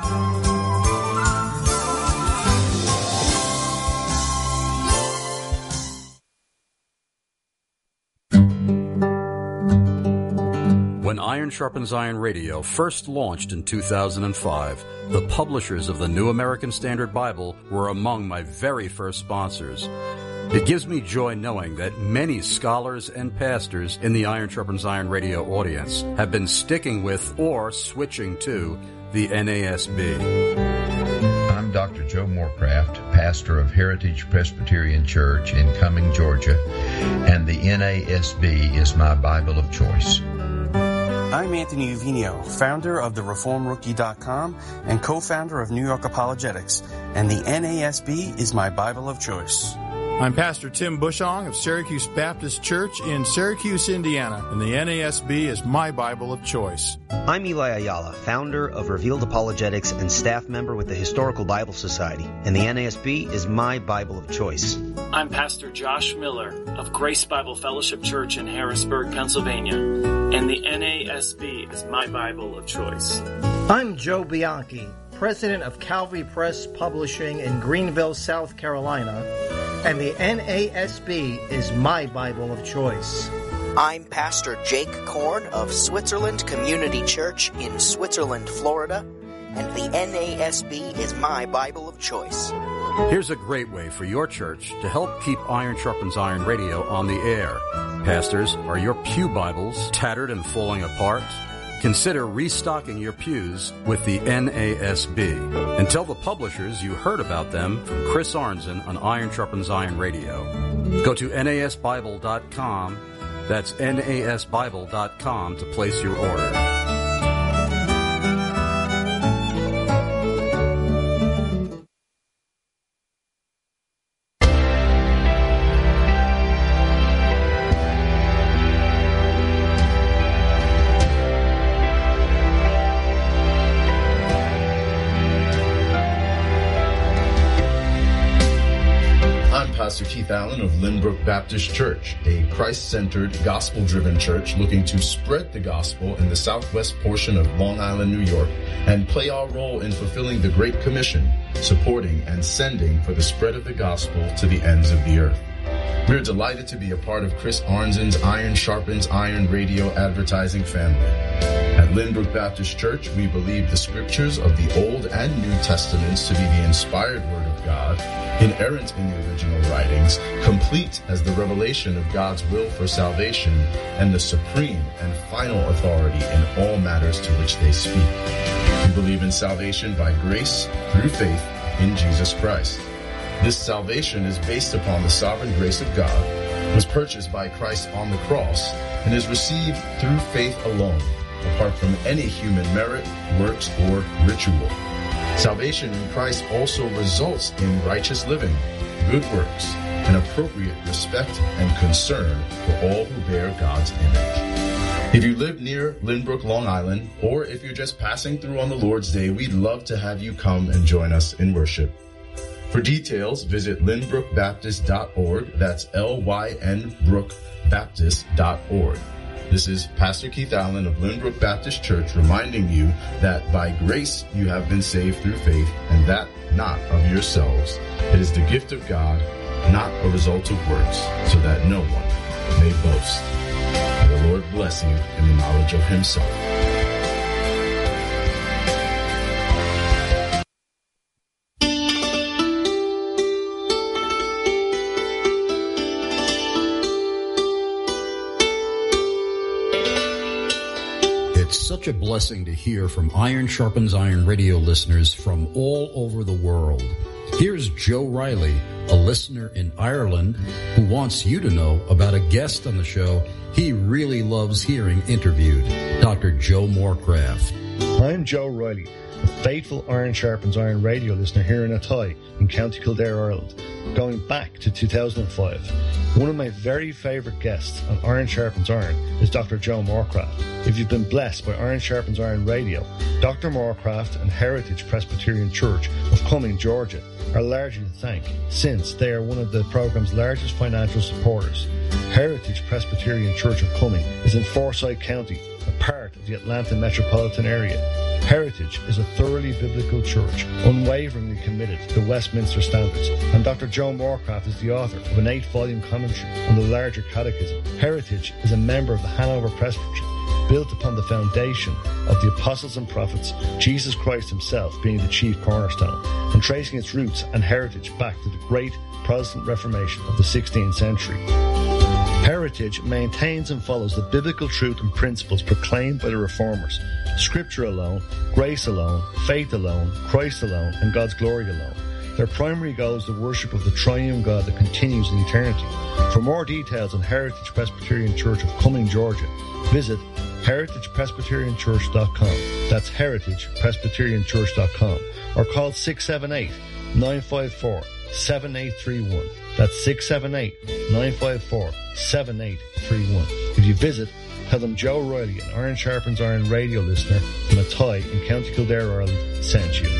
When Iron Sharpens Iron Radio first launched in 2005, the publishers of the New American Standard Bible were among my very first sponsors. It gives me joy knowing that many scholars and pastors in the Iron Sharpens Iron radio audience have been sticking with or switching to the NASB. I'm Dr. Joe Moorcraft, pastor of Heritage Presbyterian Church in Cumming, Georgia, and the NASB is my Bible of choice. I'm Anthony Eugenio, founder of the ReformRookie.com and co-founder of New York Apologetics, and the NASB is my Bible of choice. I'm Pastor Tim Bushong of Syracuse Baptist Church in Syracuse, Indiana, and the NASB is my Bible of choice. I'm Eli Ayala, founder of Revealed Apologetics and staff member with the Historical Bible Society, and the NASB is my Bible of choice. I'm Pastor Josh Miller of Grace Bible Fellowship Church in Harrisburg, Pennsylvania, and the NASB is my Bible of choice. I'm Joe Bianchi, president of Calvary Press Publishing in Greenville, South Carolina, and the NASB is my Bible of choice. I'm Pastor Jake Korn of Switzerland Community Church in Switzerland, Florida, and the NASB is my Bible of choice. Here's a great way for your church to help keep Iron Sharpens Iron radio on the air. Pastors, are your pew Bibles tattered and falling apart? Consider restocking your pews with the NASB. And tell the publishers you heard about them from Chris Arnzen on Iron Sharpens Iron Radio. Go to NASBible.com. That's NASBible.com to place your order. Pastor Keith Allen of Lynbrook Baptist Church, a Christ-centered, gospel-driven church looking to spread the gospel in the southwest portion of Long Island, New York, and play our role in fulfilling the Great Commission, supporting and sending for the spread of the gospel to the ends of the earth. We're delighted to be a part of Chris Arnzen's Iron Sharpens Iron radio advertising family. At Lynbrook Baptist Church, we believe the scriptures of the Old and New Testaments to be the inspired Word of God, inerrant in the original writings, complete as the revelation of God's will for salvation, and the supreme and final authority in all matters to which they speak. We believe in salvation by grace through faith in Jesus Christ. This salvation is based upon the sovereign grace of God, was purchased by Christ on the cross, and is received through faith alone, apart from any human merit, works, or ritual. Salvation in Christ also results in righteous living, good works, and appropriate respect and concern for all who bear God's image. If you live near Lynbrook, Long Island, or if you're just passing through on the Lord's Day, we'd love to have you come and join us in worship. For details, visit lynbrookbaptist.org. That's lynbrookbaptist.org. This is Pastor Keith Allen of Lynbrook Baptist Church reminding you that by grace you have been saved through faith, and that not of yourselves. It is the gift of God, not a result of works, so that no one may boast. May the Lord bless you in the knowledge of himself. Such a blessing to hear from Iron Sharpens Iron radio listeners from all over the world. Here's Joe Riley, a listener in Ireland, who wants you to know about a guest on the show he really loves hearing interviewed, Dr. Joe Moorcraft. I'm Joe Riley, a faithful Iron Sharpens Iron radio listener here in Athy in County Kildare, Ireland, going back to 2005. One of my very favourite guests on Iron Sharpens Iron is Dr. Joe Moorcraft. If you've been blessed by Iron Sharpens Iron Radio, Dr. Moorcraft and Heritage Presbyterian Church of Cumming, Georgia, are largely to thank, since they are one of the programme's largest financial supporters. Heritage Presbyterian Church of Cumming is in Forsyth County, a part of the Atlanta metropolitan area. Heritage is a thoroughly biblical church, unwaveringly committed to the Westminster Standards, and Dr. Joe Moorcraft is the author of an 8-volume commentary on the larger catechism. Heritage is a member of the Hanover Presbytery, built upon the foundation of the apostles and prophets, Jesus Christ himself being the chief cornerstone, and tracing its roots and heritage back to the great Protestant Reformation of the 16th century. Heritage maintains and follows the biblical truth and principles proclaimed by the Reformers. Scripture alone, grace alone, faith alone, Christ alone, and God's glory alone. Their primary goal is the worship of the triune God that continues in eternity. For more details on Heritage Presbyterian Church of Cumming, Georgia, visit heritagepresbyterianchurch.com. That's heritagepresbyterianchurch.com. Or call 678-954-7831. That's 678-954-7831. If you visit, tell them Joe Riley, an Iron Sharpens Iron radio listener from Athy in County Kildare, Ireland, sent you.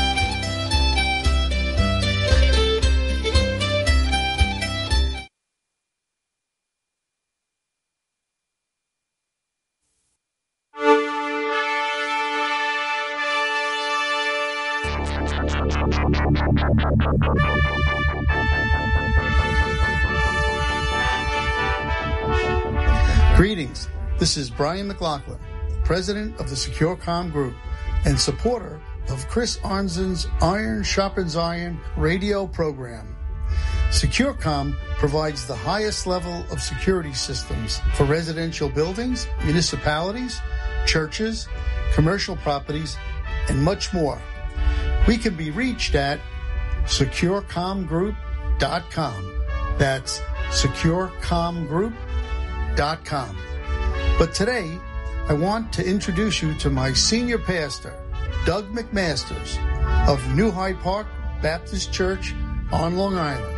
Greetings. This is Brian McLaughlin, president of the SecureCom Group and supporter of Chris Arnzen's Iron Sharpens Iron radio program. SecureCom provides the highest level of security systems for residential buildings, municipalities, churches, commercial properties, and much more. We can be reached at securecomgroup.com. That's securecomgroup.com. But today, I want to introduce you to my senior pastor, Doug McMasters of New Hyde Park Baptist Church on Long Island.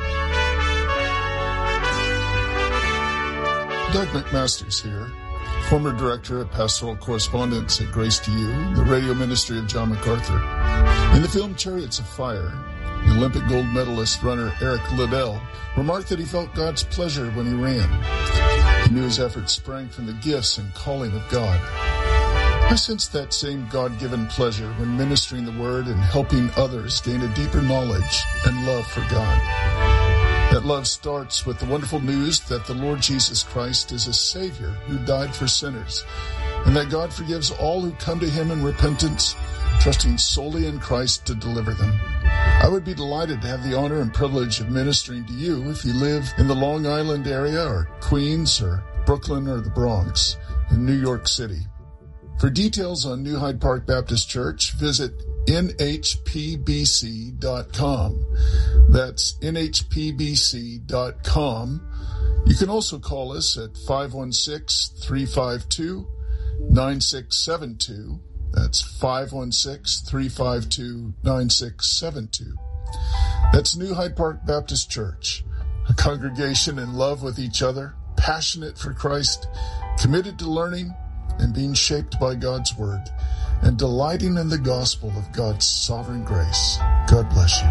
Doug McMasters here, former director of pastoral correspondence at Grace to You, the radio ministry of John MacArthur. In the film Chariots of Fire, the Olympic gold medalist runner Eric Liddell remarked that he felt God's pleasure when he ran. He knew his efforts sprang from the gifts and calling of God. I sensed that same God-given pleasure when ministering the Word and helping others gain a deeper knowledge and love for God. That love starts with the wonderful news that the Lord Jesus Christ is a Savior who died for sinners, and that God forgives all who come to Him in repentance, trusting solely in Christ to deliver them. I would be delighted to have the honor and privilege of ministering to you if you live in the Long Island area or Queens or Brooklyn or the Bronx in New York City. For details on New Hyde Park Baptist Church, visit nhpbc.com. That's nhpbc.com. You can also call us at 516-352-9672. That's 516-352-9672. That's New Hyde Park Baptist Church, a congregation in love with each other, passionate for Christ, committed to learning and being shaped by God's Word, and delighting in the gospel of God's sovereign grace. God bless you.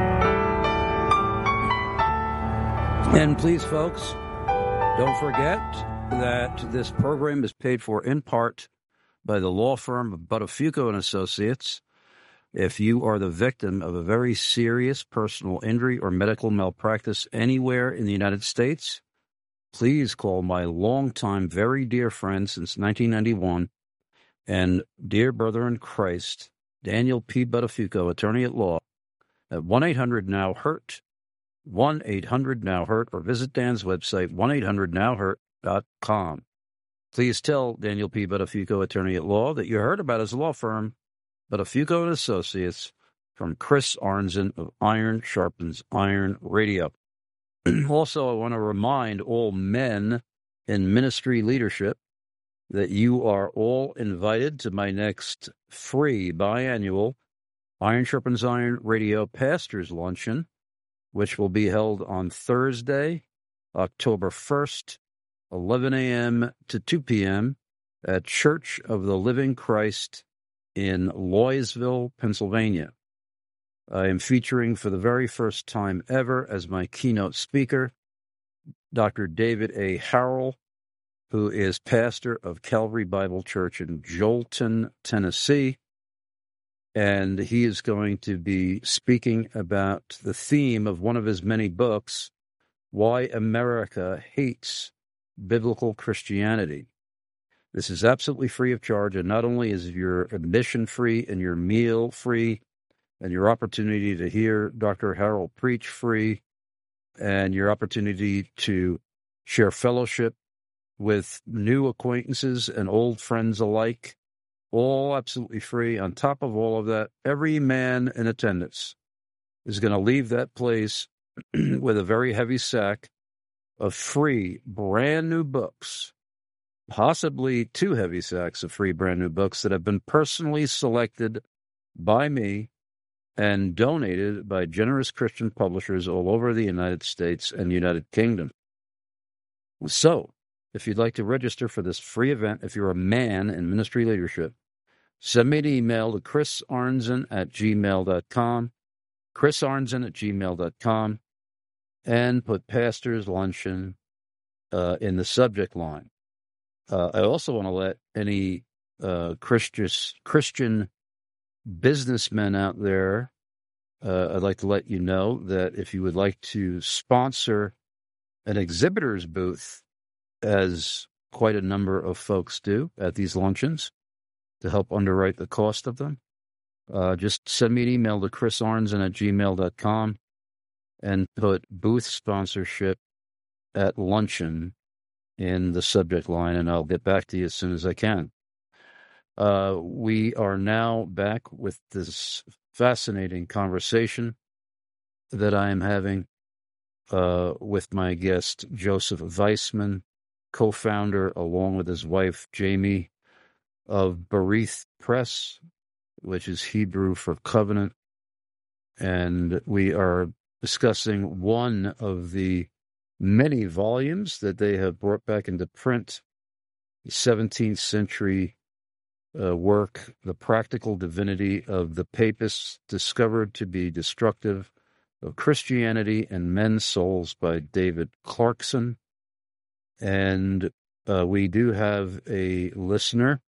And please, folks, don't forget that this program is paid for in part by the law firm of Buttafuoco and Associates. If you are the victim of a very serious personal injury or medical malpractice anywhere in the United States, please call my longtime, very dear friend since 1991 and dear brother in Christ, Daniel P. Buttafuoco, attorney at law, at 1-800-NOW-HURT, 1-800-NOW-HURT, or visit Dan's website, 1-800-NOW-HURT.com. Please tell Daniel P. Buttafuoco, attorney at law, that you heard about his law firm, Buttafuoco and Associates, from Chris Arnzen of Iron Sharpens Iron Radio. Also, I want to remind all men in ministry leadership that you are all invited to my next free biannual Iron Sharpens Iron Radio Pastors Luncheon, which will be held on Thursday, October 1st, 11 a.m. to 2 p.m. at Church of the Living Christ in Loysville, Pennsylvania. I am featuring for the very first time ever as my keynote speaker Dr. David A. Harrell, who is pastor of Calvary Bible Church in Jolton, Tennessee. And he is going to be speaking about the theme of one of his many books, Why America Hates Biblical Christianity. This is absolutely free of charge, and not only is your admission free and your meal free and your opportunity to hear Dr. Harrell preach free, and your opportunity to share fellowship with new acquaintances and old friends alike, all absolutely free. On top of all of that, every man in attendance is going to leave that place with a very heavy sack of free brand new books, possibly 2 heavy sacks of free brand new books that have been personally selected by me and donated by generous Christian publishers all over the United States and United Kingdom. So, if you'd like to register for this free event, if you're a man in ministry leadership, send me an email to chrisarnzen@gmail.com, chrisarnzen@gmail.com, and put Pastor's Luncheon in the subject line. I also want to let any Christian businessmen out there, I'd like to let you know that if you would like to sponsor an exhibitor's booth, as quite a number of folks do at these luncheons, to help underwrite the cost of them, just send me an email to chrisarnzen@gmail.com and put booth sponsorship at luncheon in the subject line, and I'll get back to you as soon as I can. We are now back with this fascinating conversation that I am having with my guest, Joseph Weissman, co-founder, along with his wife, Jamie, of Berith Press, which is Hebrew for covenant. And we are discussing one of the many volumes that they have brought back into print, the 17th century work, The Practical Divinity of the Papists, discovered to be destructive of Christianity and men's souls, by David Clarkson. And we do have a listener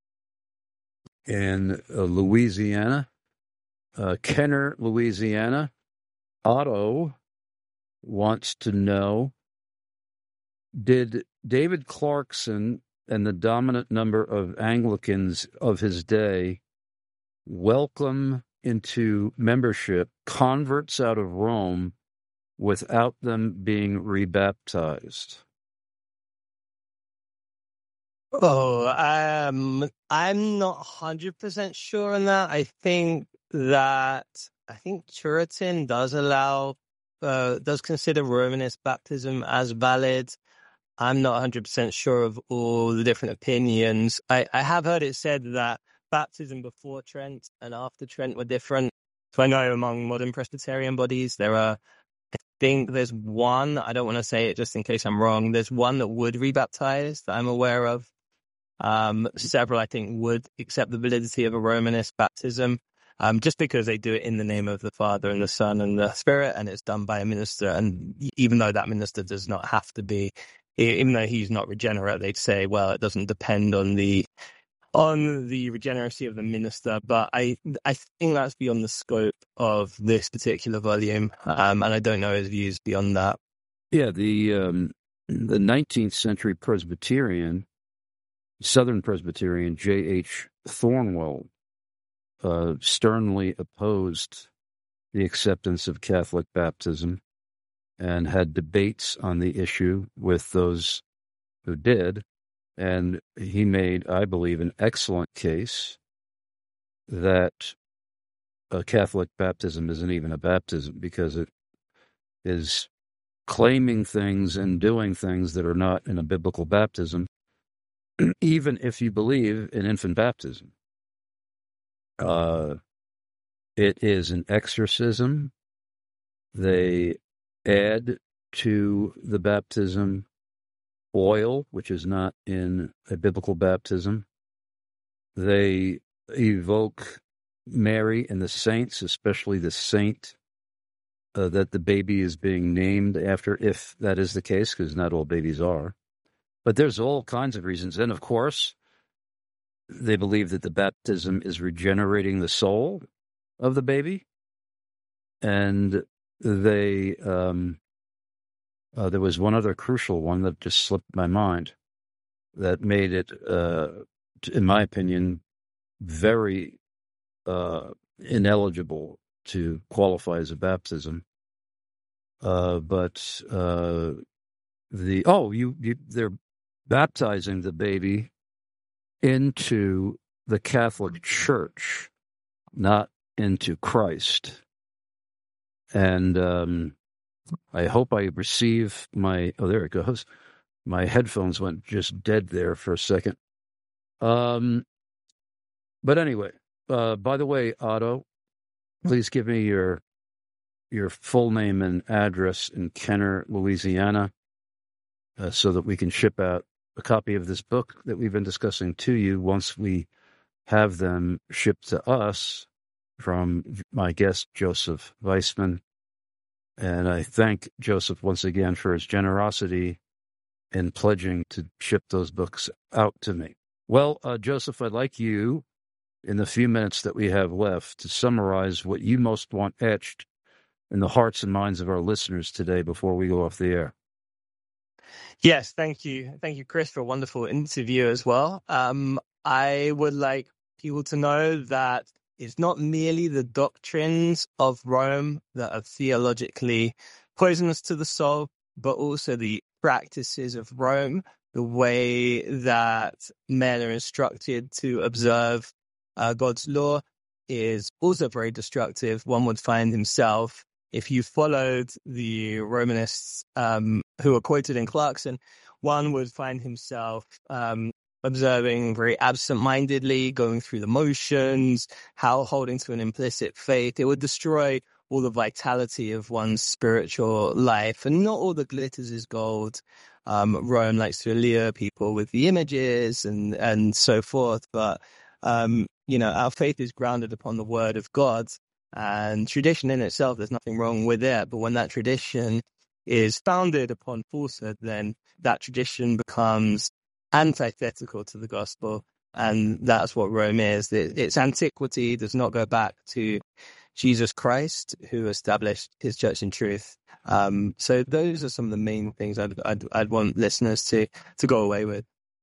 in Louisiana, Kenner, Louisiana. Otto wants to know, did David Clarkson and the dominant number of Anglicans of his day welcome into membership converts out of Rome without them being rebaptized? Oh, I'm not 100% sure on that. I think Puritan does consider Romanist baptism as valid. I'm not 100% sure of all the different opinions. I have heard it said that baptism before Trent and after Trent were different. So I know among modern Presbyterian bodies, I think there's one, I don't want to say it just in case I'm wrong, there's one that would rebaptize that I'm aware of. Several, I think, would accept the validity of a Romanist baptism, just because they do it in the name of the Father and the Son and the Spirit, and it's done by a minister. And even though that minister does not have to be, even though he's not regenerate, they'd say, well, it doesn't depend on the regeneracy of the minister. But I think that's beyond the scope of this particular volume, and I don't know his views beyond that. Yeah, the 19th century Southern Presbyterian J.H. Thornwell sternly opposed the acceptance of Catholic baptism and had debates on the issue with those who did. And he made, I believe, an excellent case that Catholic baptism isn't even a baptism, because it is claiming things and doing things that are not in a biblical baptism, even if you believe in infant baptism. It is an exorcism. They add to the baptism oil, which is not in a biblical baptism. They evoke Mary and the saints, especially the saint that the baby is being named after, if that is the case, because not all babies are. But there's all kinds of reasons. And, of course, they believe that the baptism is regenerating the soul of the baby. And they there was one other crucial one that just slipped my mind that made it, in my opinion, very ineligible to qualify as a baptism. But they're baptizing the baby into the Catholic Church, not into Christ. And I hope I receive my... Oh, there it goes. My headphones went just dead there for a second. But anyway, by the way, Otto, please give me your full name and address in Kenner, Louisiana, so that we can ship out a copy of this book that we've been discussing to you once we have them shipped to us from my guest, Joseph Weissman. And I thank Joseph once again for his generosity in pledging to ship those books out to me. Well, Joseph, I'd like you, in the few minutes that we have left, to summarize what you most want etched in the hearts and minds of our listeners today before we go off the air. Yes, thank you. Thank you, Chris, for a wonderful interview as well. I would like people to know that it's not merely the doctrines of Rome that are theologically poisonous to the soul, but also the practices of Rome, the way that men are instructed to observe God's law is also very destructive. One would find himself, if you followed the Romanists who are quoted in Clarkson, one would find himself observing very absent-mindedly, going through the motions, holding to an implicit faith. It would destroy all the vitality of one's spiritual life, and not all that glitters is gold. Rome likes to allure people with the images and so forth, but our faith is grounded upon the word of God, and tradition in itself, there's nothing wrong with it. But when that tradition is founded upon falsehood, then that tradition becomes antithetical to the gospel, and that's what Rome is. Its antiquity does not go back to Jesus Christ, who established his church in truth. So those are some of the main things I'd want listeners to go away with.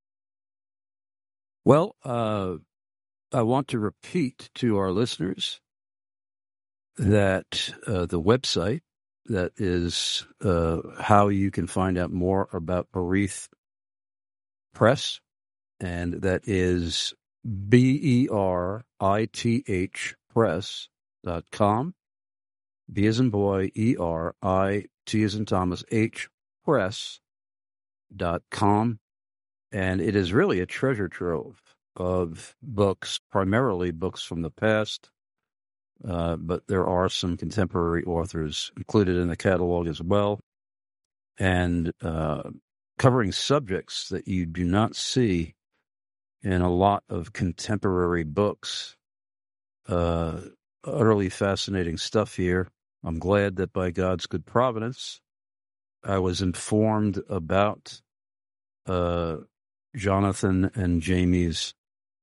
Well, I want to repeat to our listeners that the website, that is how you can find out more about Berith Press, and that is BERITH Press.com. B as in boy, ER, T as in Thomas, H, Press.com. And it is really a treasure trove of books, primarily books from the past, but there are some contemporary authors included in the catalog as well, and covering subjects that you do not see in a lot of contemporary books. Utterly fascinating stuff here. I'm glad that by God's good providence, I was informed about Joseph and Jamie's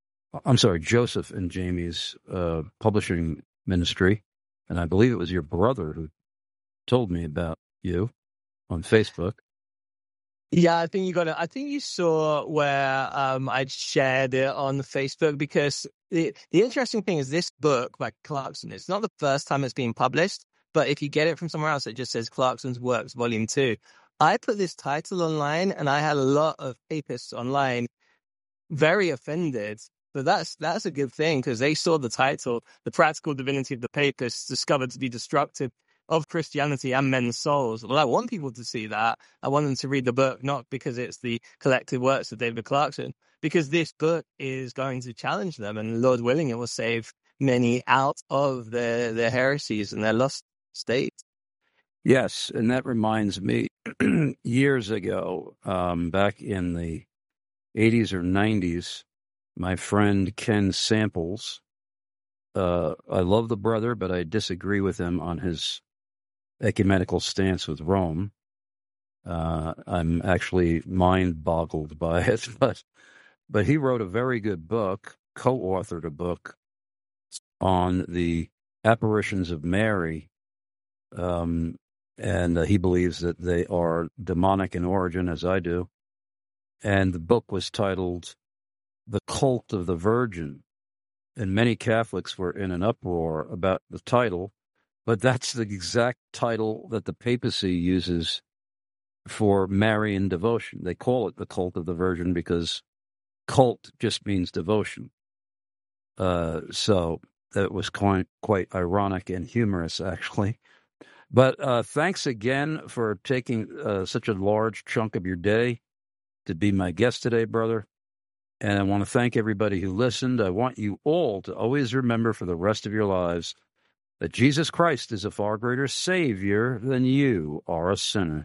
publishing ministry, and I believe it was your brother who told me about you on Facebook. Yeah, I think you saw where I'd shared it on Facebook, because the interesting thing is this book by Clarkson, it's not the first time it's been published, but if you get it from somewhere else, it just says Clarkson's Works, Volume 2. I put this title online, and I had a lot of papists online very offended. But that's a good thing, because they saw the title, The Practical Divinity of the Papists, discovered to be destructive of Christianity and men's souls. Well, I want people to see that. I want them to read the book, not because it's the collective works of David Clarkson, because this book is going to challenge them, and Lord willing, it will save many out of their heresies and their lost state. Yes, and that reminds me, years ago, back in the 80s or 90s, my friend Ken Samples, I love the brother, but I disagree with him on his ecumenical stance with Rome. I'm actually mind-boggled by it, but he wrote a very good book, co-authored a book on the apparitions of Mary, and he believes that they are demonic in origin, as I do. And the book was titled The Cult of the Virgin, and many Catholics were in an uproar about the title, but that's the exact title that the papacy uses for Marian devotion. They call it the cult of the Virgin because cult just means devotion. So that was quite ironic and humorous, actually. But thanks again for taking such a large chunk of your day to be my guest today, brother. And I want to thank everybody who listened. I want you all to always remember for the rest of your lives that Jesus Christ is a far greater Savior than you are a sinner.